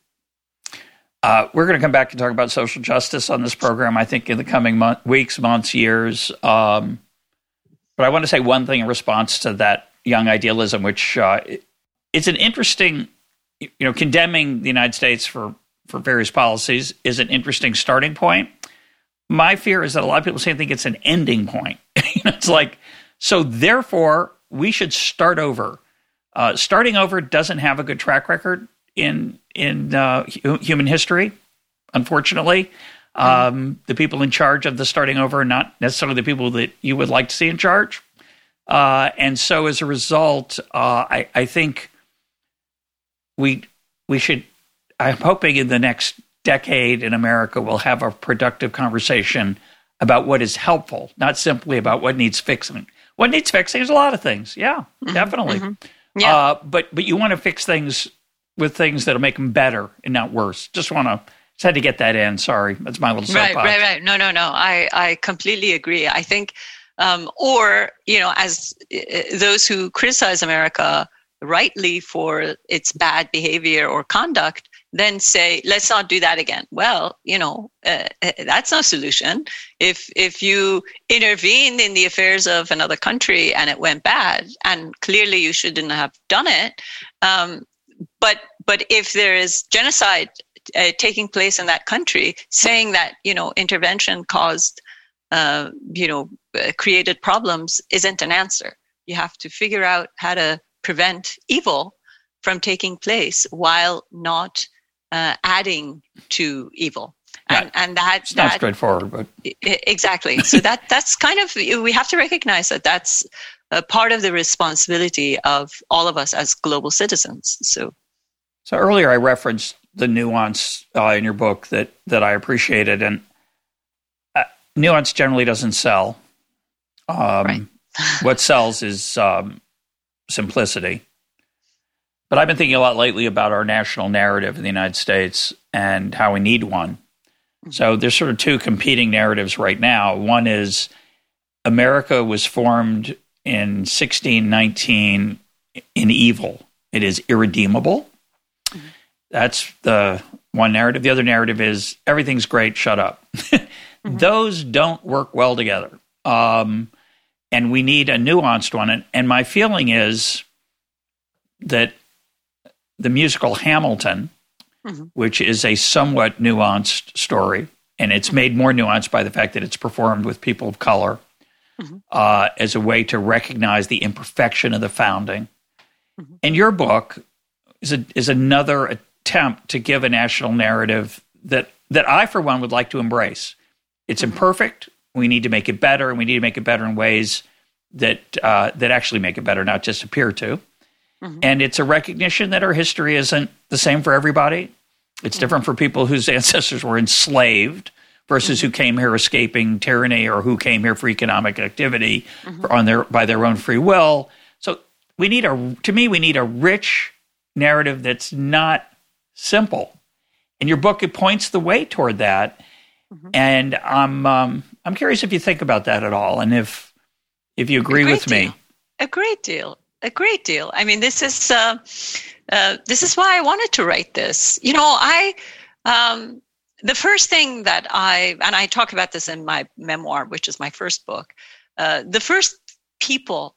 Uh, we're going to come back and talk about social justice on this program, I think, in the coming month, weeks, months, years. Um, but I want to say one thing in response to that young idealism, which uh, it's an interesting... You know, condemning the United States for, for various policies is an interesting starting point. My fear is that a lot of people say think it's an ending point. It's like, so therefore, we should start over. Uh, starting over doesn't have a good track record in in uh, hu- human history, unfortunately. Mm-hmm. Um, the people in charge of the starting over are not necessarily the people that you would like to see in charge. Uh, and so as a result, uh, I, I think... We we should, I'm hoping in the next decade in America, we'll have a productive conversation about what is helpful, not simply about what needs fixing. What needs fixing is a lot of things. Yeah, mm-hmm, definitely. Mm-hmm. Yeah. Uh, but but you want to fix things with things that'll make them better and not worse. Just want to, just had to get that in. Sorry. That's my little soapbox. Right, right, right. No, no, no. I, I completely agree. I think, um, or, you know, as uh, those who criticize America rightly for its bad behavior or conduct, then say, let's not do that again. Well, you know, uh, that's no solution. If if you intervened in the affairs of another country and it went bad, and clearly you shouldn't have done it, um, but but if there is genocide uh, taking place in that country, saying that, you know, intervention caused, uh, you know, uh, created problems isn't an answer. You have to figure out how to prevent evil from taking place while not uh, adding to evil. And, yeah, and that, it's not that, straightforward, but exactly. So that that's kind of, we have to recognize that that's a part of the responsibility of all of us as global citizens. So, so earlier I referenced the nuance uh, in your book that that I appreciated, and uh, nuance generally doesn't sell. Um, right. What sells is um, simplicity. But I've been thinking a lot lately about our national narrative in the United States and how we need one. So there's sort of two competing narratives right now. One is America was formed in sixteen nineteen in evil. It is irredeemable. Mm-hmm. That's the one narrative. The other narrative is everything's great, shut up. Mm-hmm. Those don't work well together. Um, and we need a nuanced one. And, and my feeling is that the musical Hamilton, mm-hmm. which is a somewhat nuanced story, and it's made more nuanced by the fact that it's performed with people of color, mm-hmm. uh, as a way to recognize the imperfection of the founding. Mm-hmm. And your book is a, is another attempt to give a national narrative that that I, for one, would like to embrace. It's mm-hmm. imperfect. We need to make it better, and we need to make it better in ways that uh, that actually make it better, not just appear to. Mm-hmm. And it's a recognition that our history isn't the same for everybody. It's mm-hmm. different for people whose ancestors were enslaved versus mm-hmm. who came here escaping tyranny or who came here for economic activity mm-hmm. for on their by their own free will. So we need a, to me, we need a rich narrative that's not simple. And your book, it points the way toward that. Mm-hmm. And I'm um, I'm curious if you think about that at all, and if if you agree with deal. me. A great deal. A great deal. I mean, this is uh, uh, this is why I wanted to write this. You know, I um, the first thing that I and I talk about this in my memoir, which is my first book. Uh, the first people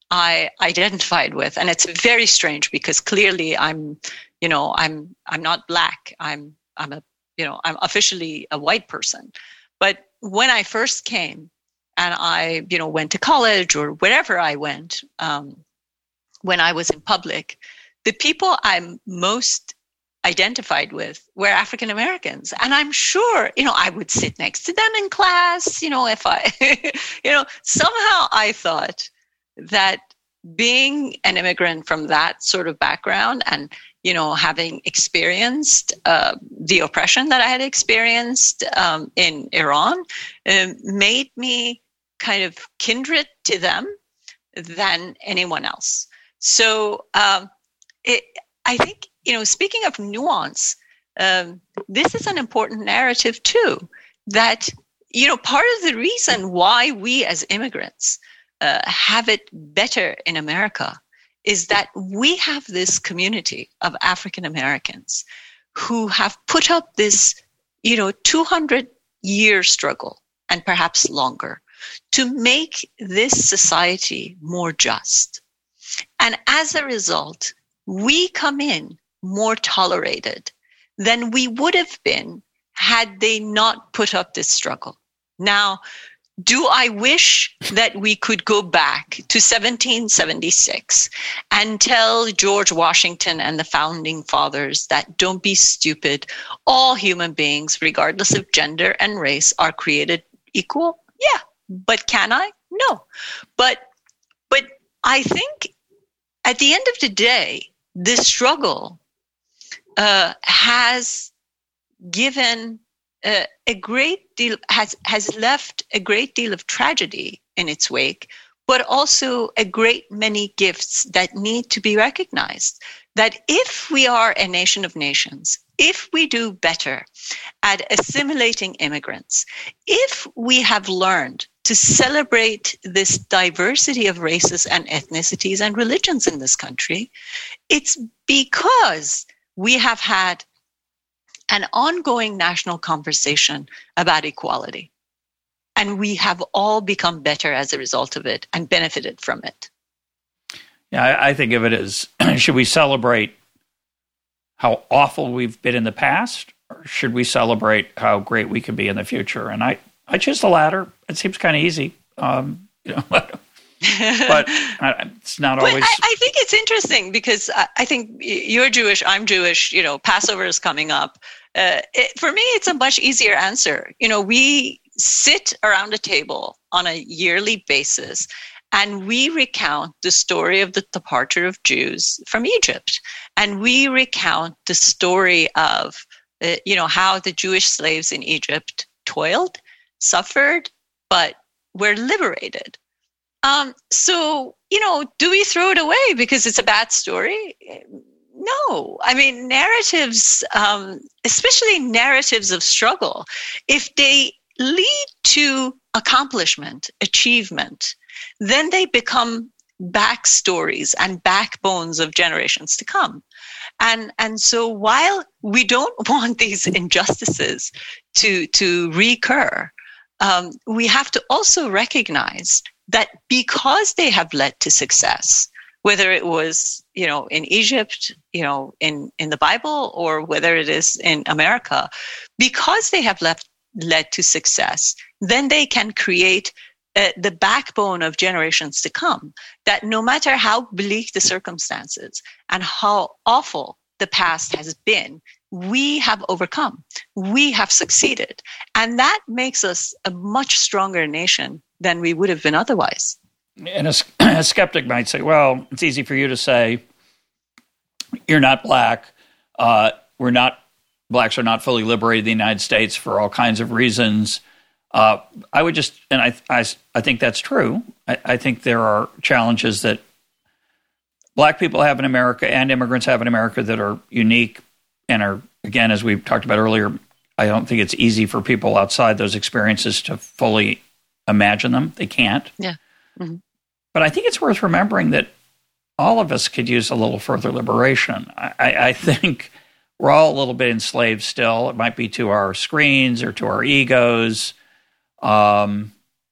I identified with, and it's very strange because clearly I'm, you know, I'm I'm not black. I'm I'm a you know I'm officially a white person. But when I first came, and I you know went to college or wherever I went. Um, When I was in public, the people I'm most identified with were African Americans. And I'm sure, you know, I would sit next to them in class, you know, if I, you know, somehow I thought that being an immigrant from that sort of background and, you know, having experienced uh, the oppression that I had experienced um, in Iran um, made me kind of kindred to them than anyone else. So um, it, I think, you know, speaking of nuance, um, this is an important narrative too, that, you know, part of the reason why we as immigrants uh, have it better in America is that we have this community of African Americans who have put up this, you know, two hundred year struggle and perhaps longer to make this society more just. And as a result, we come in more tolerated than we would have been had they not put up this struggle. Now, do I wish that we could go back to seventeen seventy-six and tell George Washington and the founding fathers that don't be stupid, all human beings, regardless of gender and race, are created equal? Yeah. But can I? No. But, but I think at the end of the day, this struggle uh, has given uh, a great deal, has, has left a great deal of tragedy in its wake, but also a great many gifts that need to be recognized. That if we are a nation of nations, if we do better at assimilating immigrants, if we have learned to celebrate this diversity of races and ethnicities and religions in this country, it's because we have had an ongoing national conversation about equality. And we have all become better as a result of it and benefited from it. Yeah, I, I think of it as, should we celebrate how awful we've been in the past, or should we celebrate how great we can be in the future? And I, I choose the latter. It seems kind of easy, um, you know, but it's not always. I, I think it's interesting because I, I think you're Jewish, I'm Jewish. You know, Passover is coming up. Uh, it, for me, it's a much easier answer. You know, we sit around a table on a yearly basis, and we recount the story of the departure of Jews from Egypt, and we recount the story of, uh, you know, how the Jewish slaves in Egypt toiled, suffered, but were liberated. Um, so, you know, do we throw it away because it's a bad story? No. I mean, narratives, um, especially narratives of struggle, if they lead to accomplishment, achievement, then they become backstories and backbones of generations to come. And and so while we don't want these injustices to, to recur, um, we have to also recognize that because they have led to success, whether it was, you know, in Egypt, you know, in, in the Bible, or whether it is in America, because they have left, led to success, then they can create uh, the backbone of generations to come, that no matter how bleak the circumstances and how awful the past has been, we have overcome, we have succeeded. And that makes us a much stronger nation than we would have been otherwise. And a, a skeptic might say, well, it's easy for you to say, you're not black. Uh, we're not, blacks are not fully liberated in the United States for all kinds of reasons. Uh, I would just, and I, I, I think that's true. I, I think there are challenges that black people have in America and immigrants have in America that are unique and are, again, as we talked about earlier, I don't think it's easy for people outside those experiences to fully imagine them. They can't. Yeah. Mm-hmm. But I think it's worth remembering that all of us could use a little further liberation. I, I think we're all a little bit enslaved still. It might be to our screens or to our egos, um,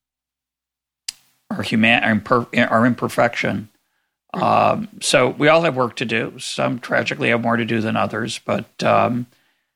our human, our, imper- our imperfection. Mm-hmm. Um, so we all have work to do. Some tragically have more to do than others. But um,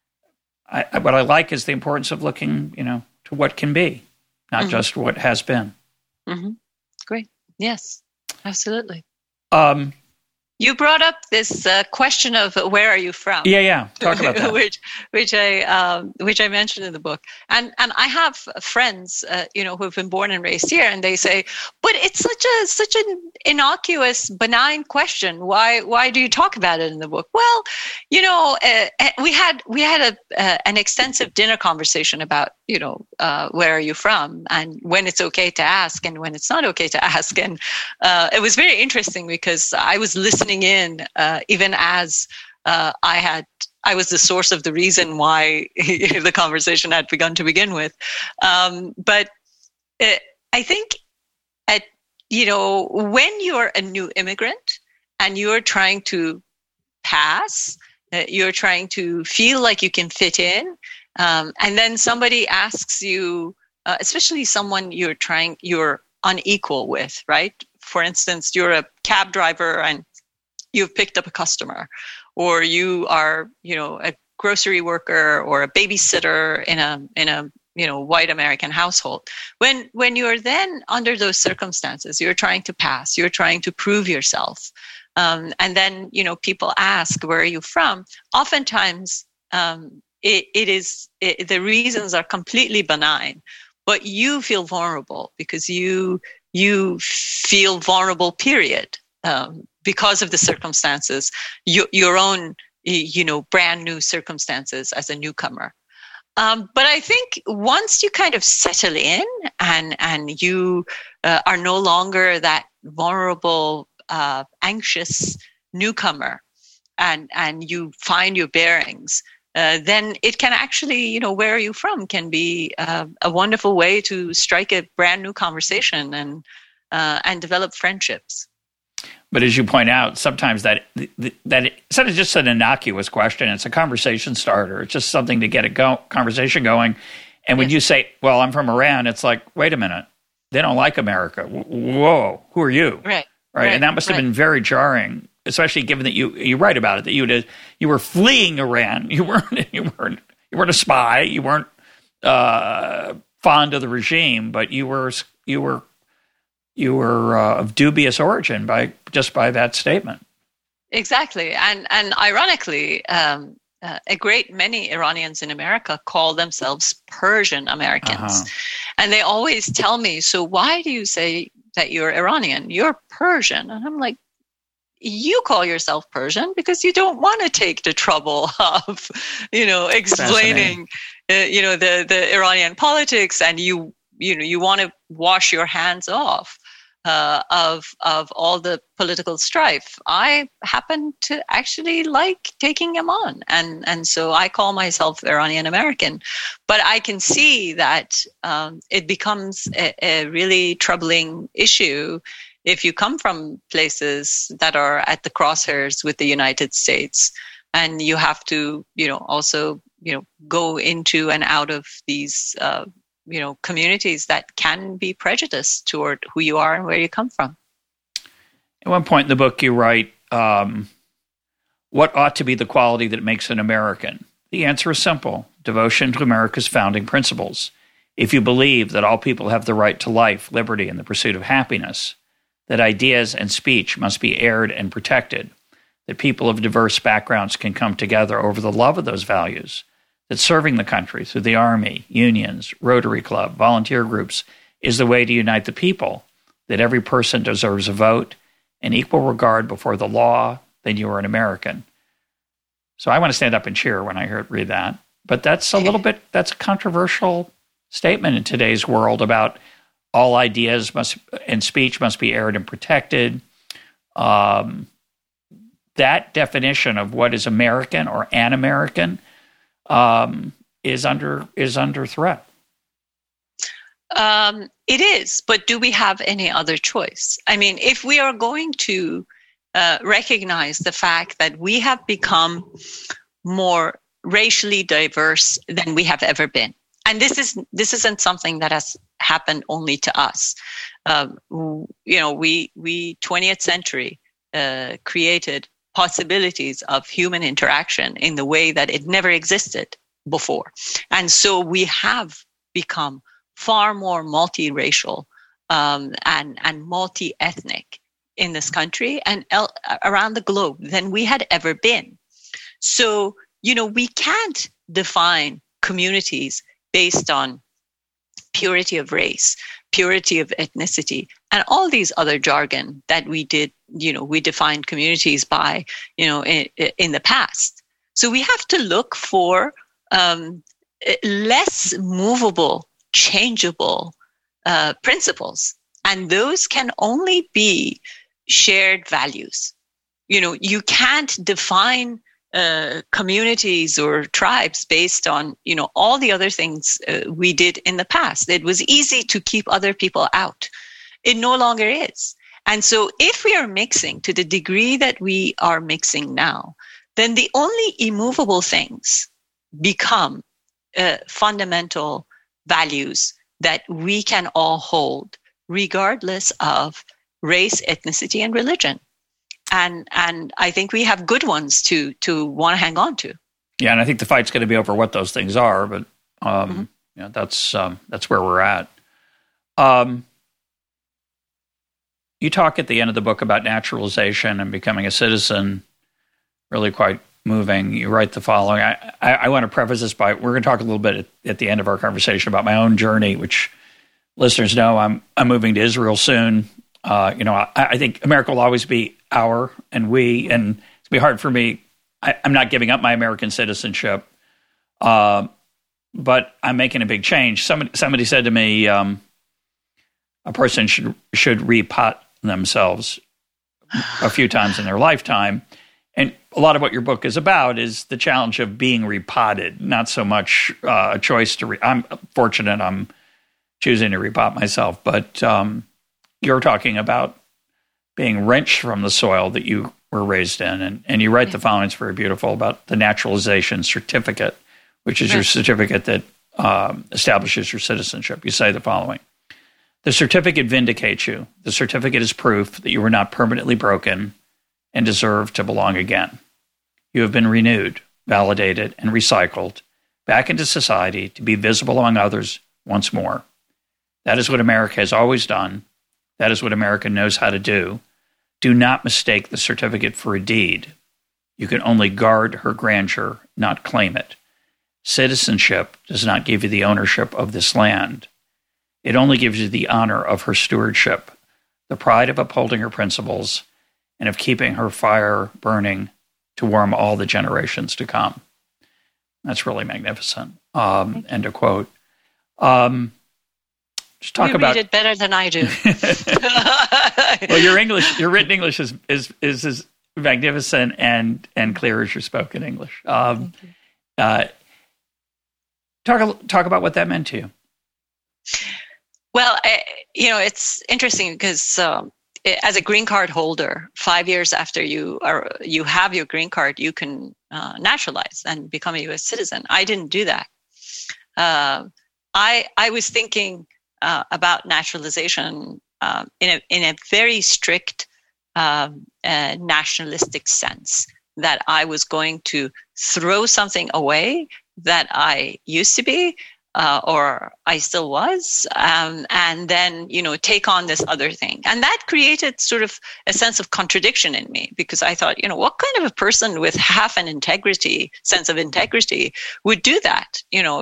I, what I like is the importance of looking, you know, to what can be, not mm-hmm. just what has been. Mm-hmm. Great. Yes, absolutely. Um, you brought up this uh, question of where are you from? Yeah, yeah. Talk about that. which, which I, um, which I mentioned in the book, and and I have friends, uh, you know, who have been born and raised here, and they say, but it's such a such an innocuous, benign question. Why why do you talk about it in the book? Well, you know, uh, we had we had a uh, an extensive dinner conversation about, you know, uh, where are you from, and when it's okay to ask, and when it's not okay to ask, and uh, it was very interesting because I was listening in, uh, even as uh, I had, I was the source of the reason why the conversation had begun to begin with. Um, but it, I think, at you know, when you're a new immigrant and you're trying to pass, uh, you're trying to feel like you can fit in, um, and then somebody asks you, uh, especially someone you're trying, you're unequal with, right? For instance, you're a cab driver and you've picked up a customer, or you are, you know, a grocery worker or a babysitter in a in a you know white American household. When when you're then under those circumstances, you're trying to pass, you're trying to prove yourself, um, and then you know people ask, "Where are you from?" Oftentimes, um, it it is it, the reasons are completely benign, but you feel vulnerable because you you feel vulnerable. Period. Um, because of the circumstances, your, your own, you know, brand new circumstances as a newcomer. Um, but I think once you kind of settle in and and you uh, are no longer that vulnerable, uh, anxious newcomer, and and you find your bearings, uh, then it can actually, you know, where are you from can be uh, a wonderful way to strike a brand new conversation and uh, and develop friendships. But as you point out, sometimes that that it's not just an innocuous question. It's a conversation starter. It's just something to get a go, conversation going. And when yes. you say, well, I'm from Iran, it's like, wait a minute. They don't like America. Whoa, who are you? Right. Right. right. And that must have right. been very jarring especially given that you you write about it, that you did, you were fleeing Iran. You weren't you weren't you weren't a spy. You weren't uh, fond of the regime, but you were you were you were uh, of dubious origin by just by that statement. Exactly, and and ironically, um, uh, a great many Iranians in America call themselves Persian Americans, uh-huh. and they always tell me, "So why do you say that you're Iranian? You're Persian?" And I'm like, "You call yourself Persian because you don't want to take the trouble of, you know, explaining, uh, you know, the the Iranian politics, and you you know you want to wash your hands off." Uh, of of all the political strife. I happen to actually like taking them on, and and so I call myself Iranian American. But I can see that um, it becomes a, a really troubling issue if you come from places that are at the crosshairs with the United States, and you have to, you know, also, you know, go into and out of these Uh, you know, communities that can be prejudiced toward who you are and where you come from. At one point in the book, you write, um, what ought to be the quality that makes an American? The answer is simple: devotion to America's founding principles. If you believe that all people have the right to life, liberty, and the pursuit of happiness, that ideas and speech must be aired and protected, that people of diverse backgrounds can come together over the love of those values, that serving the country through the Army, unions, Rotary Club, volunteer groups is the way to unite the people, that every person deserves a vote and equal regard before the law, then you are an American. So I want to stand up and cheer when I hear, read that. But that's a little bit, that's a controversial statement in today's world about all ideas must and speech must be aired and protected. Um, that definition of what is American or an American Um, is under is under threat. Um, it is, but do we have any other choice? I mean, if we are going to uh, recognize the fact that we have become more racially diverse than we have ever been, and this is this isn't something that has happened only to us. Um, you know, we we twentieth century uh, created possibilities of human interaction in the way that it never existed before. And so we have become far more multiracial um, and, and multi-ethnic in this country and el- around the globe than we had ever been. So, you know, we can't define communities based on purity of race, purity of ethnicity, and all these other jargon that we did, you know, we defined communities by, you know, in, in the past. So we have to look for um, less movable, changeable uh, principles. And those can only be shared values. You know, you can't define uh, communities or tribes based on, you know, all the other things uh, we did in the past. It was easy to keep other people out. It no longer is. And so if we are mixing to the degree that we are mixing now, then the only immovable things become uh, fundamental values that we can all hold, regardless of race, ethnicity, and religion. And and I think we have good ones to to want to hang on to. Yeah, and I think the fight's going to be over what those things are, but um, mm-hmm. yeah, that's um, that's where we're at. Um, you talk at the end of the book about naturalization and becoming a citizen, really quite moving. You write the following. I, I, I want to preface this by, we're going to talk a little bit at, at the end of our conversation about my own journey, which listeners know I'm I'm moving to Israel soon. Uh, you know, I, I think America will always be our and we, and it's be hard for me. I, I'm not giving up my American citizenship, uh, but I'm making a big change. Somebody somebody said to me, um, a person should should repot themselves a few times in their lifetime. And a lot of what your book is about is the challenge of being repotted, not so much uh, a choice to re- I'm fortunate I'm choosing to repot myself, but um, you're talking about being wrenched from the soil that you were raised in. And, and you write the following, it's very beautiful, about the naturalization certificate, which is your certificate that um, establishes your citizenship. You say the following: the certificate vindicates you. The certificate is proof that you were not permanently broken and deserve to belong again. You have been renewed, validated, and recycled back into society to be visible among others once more. That is what America has always done. That is what America knows how to do. Do not mistake the certificate for a deed. You can only guard her grandeur, not claim it. Citizenship does not give you the ownership of this land. It only gives you the honor of her stewardship, the pride of upholding her principles, and of keeping her fire burning to warm all the generations to come. That's really magnificent. Um, end of quote. Um, just talk you about read it better than I do. Well, your English, your written English is is is as magnificent and and clear as your spoken English. Um, uh, talk talk about what that meant to you. Well, I, you know, it's interesting because um, it, as a green card holder, five years after you are you have your green card, you can uh, naturalize and become a U S citizen. I didn't do that. Uh, I I was thinking uh, about naturalization uh, in a in a very strict um, uh, nationalistic sense, that I was going to throw something away that I used to be. Uh, or I still was, um, and then, you know, take on this other thing. And that created sort of a sense of contradiction in me, because I thought, you know, what kind of a person with half an integrity, sense of integrity would do that? You know,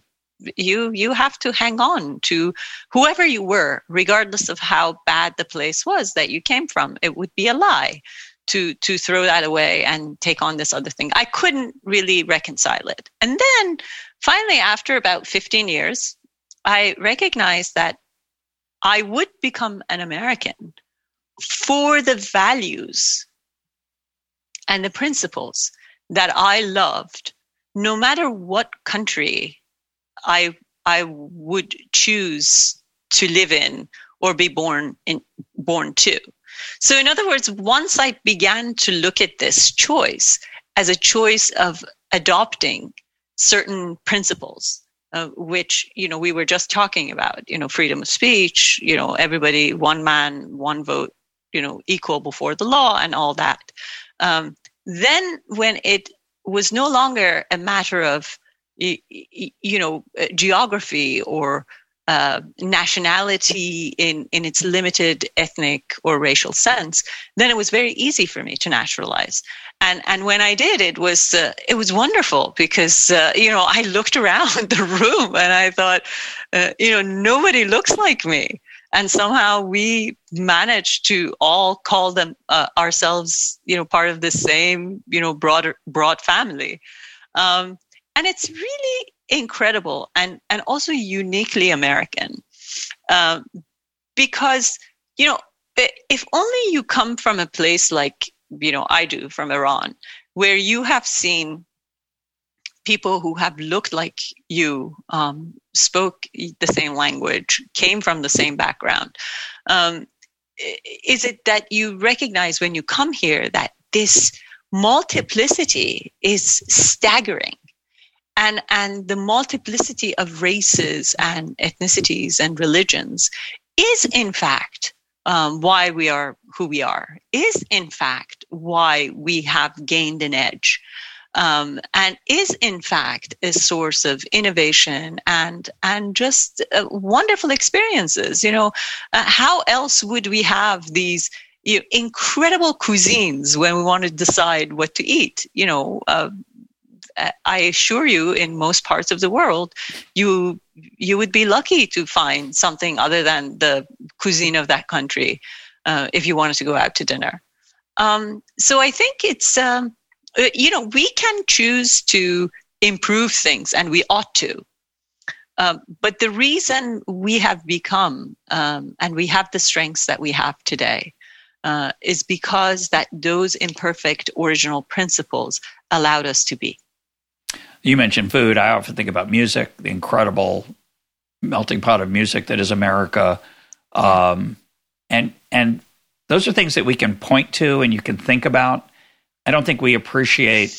you you have to hang on to whoever you were, regardless of how bad the place was that you came from. It would be a lie to to throw that away and take on this other thing. I couldn't really reconcile it. And then finally, after about fifteen years, I recognized that I would become an American for the values and the principles that I loved, no matter what country I I would choose to live in or be born in born to. So in other words, once I began to look at this choice as a choice of adopting certain principles, uh, which, you know, we were just talking about, you know, freedom of speech, you know, everybody, one man, one vote, you know, equal before the law and all that. Um, then when it was no longer a matter of, you know, geography or uh, nationality in, in its limited ethnic or racial sense, then it was very easy for me to naturalize. And and when I did, it was uh, it was wonderful because uh, you know, I looked around the room and I thought, uh, you know, nobody looks like me, and somehow we managed to all call them uh, ourselves, you know, part of the same, you know, broader broad family, um, and it's really incredible and and also uniquely American, uh, because, you know, if only you come from a place like, you know, I do, from Iran, where you have seen people who have looked like you, um, spoke the same language, came from the same background. Um, is it that you recognize when you come here that this multiplicity is staggering? And and the multiplicity of races and ethnicities and religions is, in fact, um, why we are who we are, is, in fact, why we have gained an edge, um, and is, in fact, a source of innovation and and just uh, wonderful experiences. You know, uh, how else would we have these, you know, incredible cuisines when we want to decide what to eat? You know, uh, I assure you, in most parts of the world, you you would be lucky to find something other than the cuisine of that country uh, if you wanted to go out to dinner. Um, so I think it's, um, you know, we can choose to improve things, and we ought to. Um, but the reason we have become, um, and we have the strengths that we have today, uh, is because that those imperfect original principles allowed us to be. You mentioned food. I often think about music, the incredible melting pot of music that is America. Um, and and those are things that we can point to and you can think about. I don't think we appreciate,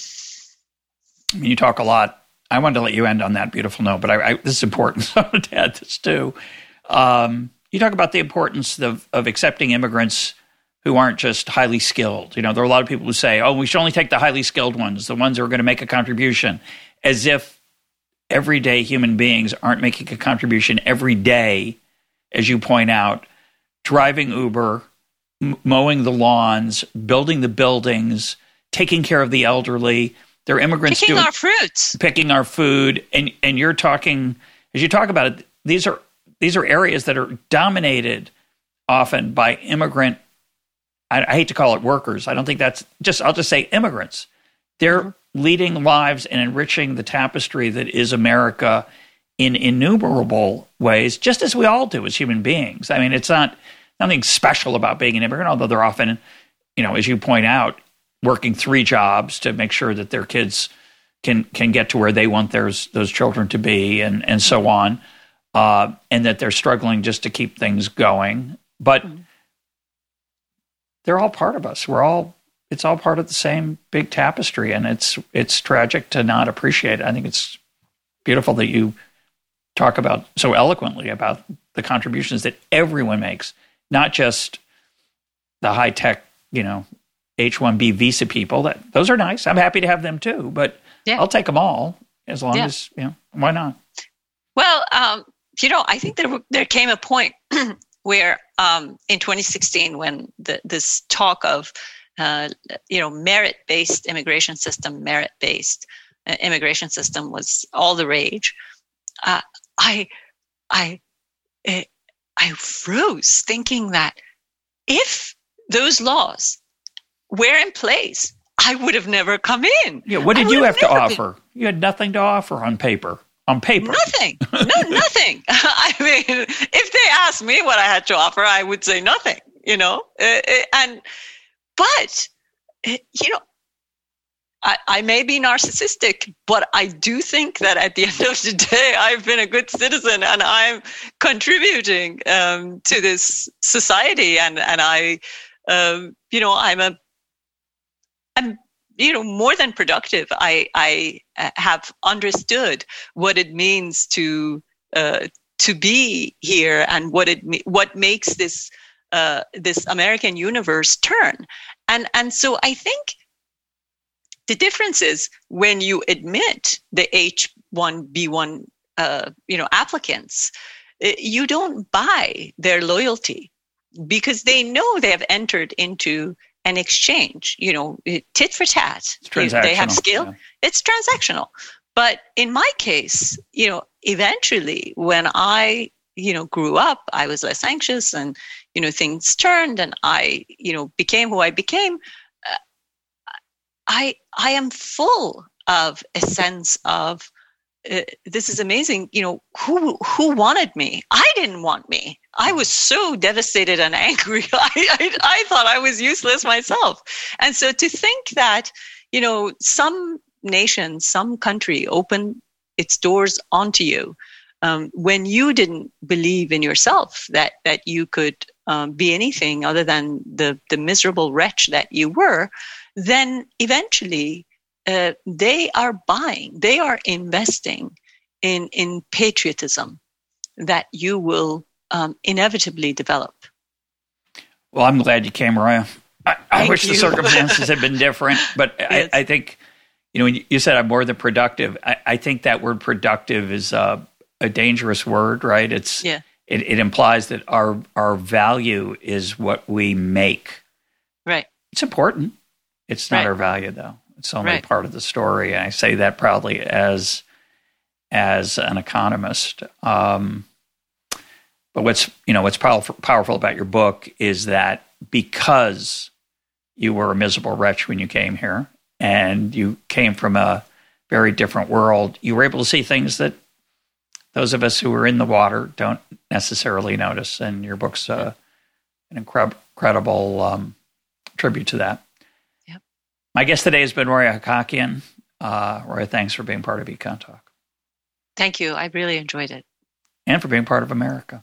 I mean, you talk a lot. I wanted to let you end on that beautiful note, but I, I, this is important, so I'm going to add this too. Um, you talk about the importance of, of accepting immigrants who aren't just highly skilled. You know, there are a lot of people who say, oh, we should only take the highly skilled ones, the ones who are going to make a contribution, as if everyday human beings aren't making a contribution every day, as you point out, driving Uber, m- mowing the lawns, building the buildings, taking care of the elderly. They're immigrants picking doing, our fruits, picking our food. And, and you're talking, as you talk about it, these are these are areas that are dominated often by immigrant, I, I hate to call it workers. I don't think that's just, I'll just say immigrants. They're mm-hmm. leading lives and enriching the tapestry that is America in innumerable ways, just as we all do as human beings. I mean, it's not nothing special about being an immigrant, although they're often, you know, as you point out, working three jobs to make sure that their kids can can get to where they want theirs, those children to be, and, and so on, uh, and that they're struggling just to keep things going. But mm-hmm. they're all part of us. We're all, it's all part of the same big tapestry, and it's it's tragic to not appreciate it. I think it's beautiful that you talk about so eloquently about the contributions that everyone makes, not just the high-tech, you know, H one B visa people. That those are nice. I'm happy to have them too, but yeah. I'll take them all as long yeah. as, you know, why not? Well, um, you know, I think there there came a point where um, in twenty sixteen, when the, this talk of uh, you know merit-based immigration system, merit-based uh, immigration system was all the rage. Uh, I I I froze thinking that if those laws were in place, I would have never come in. Yeah, what did you have to offer? Been. You had nothing to offer on paper. On paper. Nothing. No, nothing. I mean, if they asked me what I had to offer, I would say nothing, you know? Uh, and, but, you know, I, I may be narcissistic, but I do think that at the end of the day, I've been a good citizen and I'm contributing um, to this society. And, and I, um, you know, I'm a, I'm, you know, more than productive. I, I have understood what it means to, uh, to be here and what it, what makes this, uh, this American universe turn. And, and so I think the difference is when you admit the H one B one, uh, you know, applicants, you don't buy their loyalty because they know they have entered into an exchange, you know, tit for tat. They have skill. Yeah. It's transactional. But in my case, you know, eventually when I, you know, grew up, I was less anxious and, you know, things turned and I, you know, became who I became. Uh, I, I am full of a sense of, uh, this is amazing. You know, who, who wanted me? I didn't want me. I was so devastated and angry. I, I, I thought I was useless myself. And so to think that, you know, some nation, some country opened its doors onto you um, when you didn't believe in yourself that, that you could um, be anything other than the, the miserable wretch that you were, then eventually uh, they are buying, they are investing in, in patriotism that you will Um, inevitably develop. Well, I'm glad you came, Roya. I, I wish you. the circumstances had been different, but yes. I, I think, you know, when you said I'm more than productive, I, I think that word productive is uh, a dangerous word, right? It's yeah. it, it implies that our our value is what we make. Right. It's important. It's not right. our value, though. It's only right. part of the story. And I say that proudly as as an economist. Um, But what's, you know, what's powerful, powerful about your book is that because you were a miserable wretch when you came here and you came from a very different world, you were able to see things that those of us who are in the water don't necessarily notice. And your book's uh, an incredible, incredible um, tribute to that. Yep. My guest today has been Roya Hakakian. Uh, Roya, thanks for being part of Econ Talk. Thank you. I really enjoyed it. And for being part of America.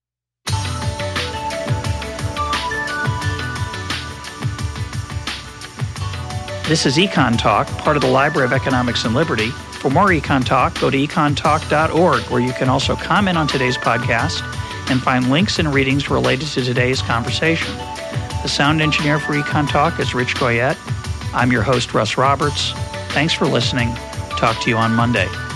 This is Econ Talk, part of the Library of Economics and Liberty. For more Econ Talk, go to econ talk dot org, where you can also comment on today's podcast and find links and readings related to today's conversation. The sound engineer for Econ Talk is Rich Goyette. I'm your host, Russ Roberts. Thanks for listening. Talk to you on Monday.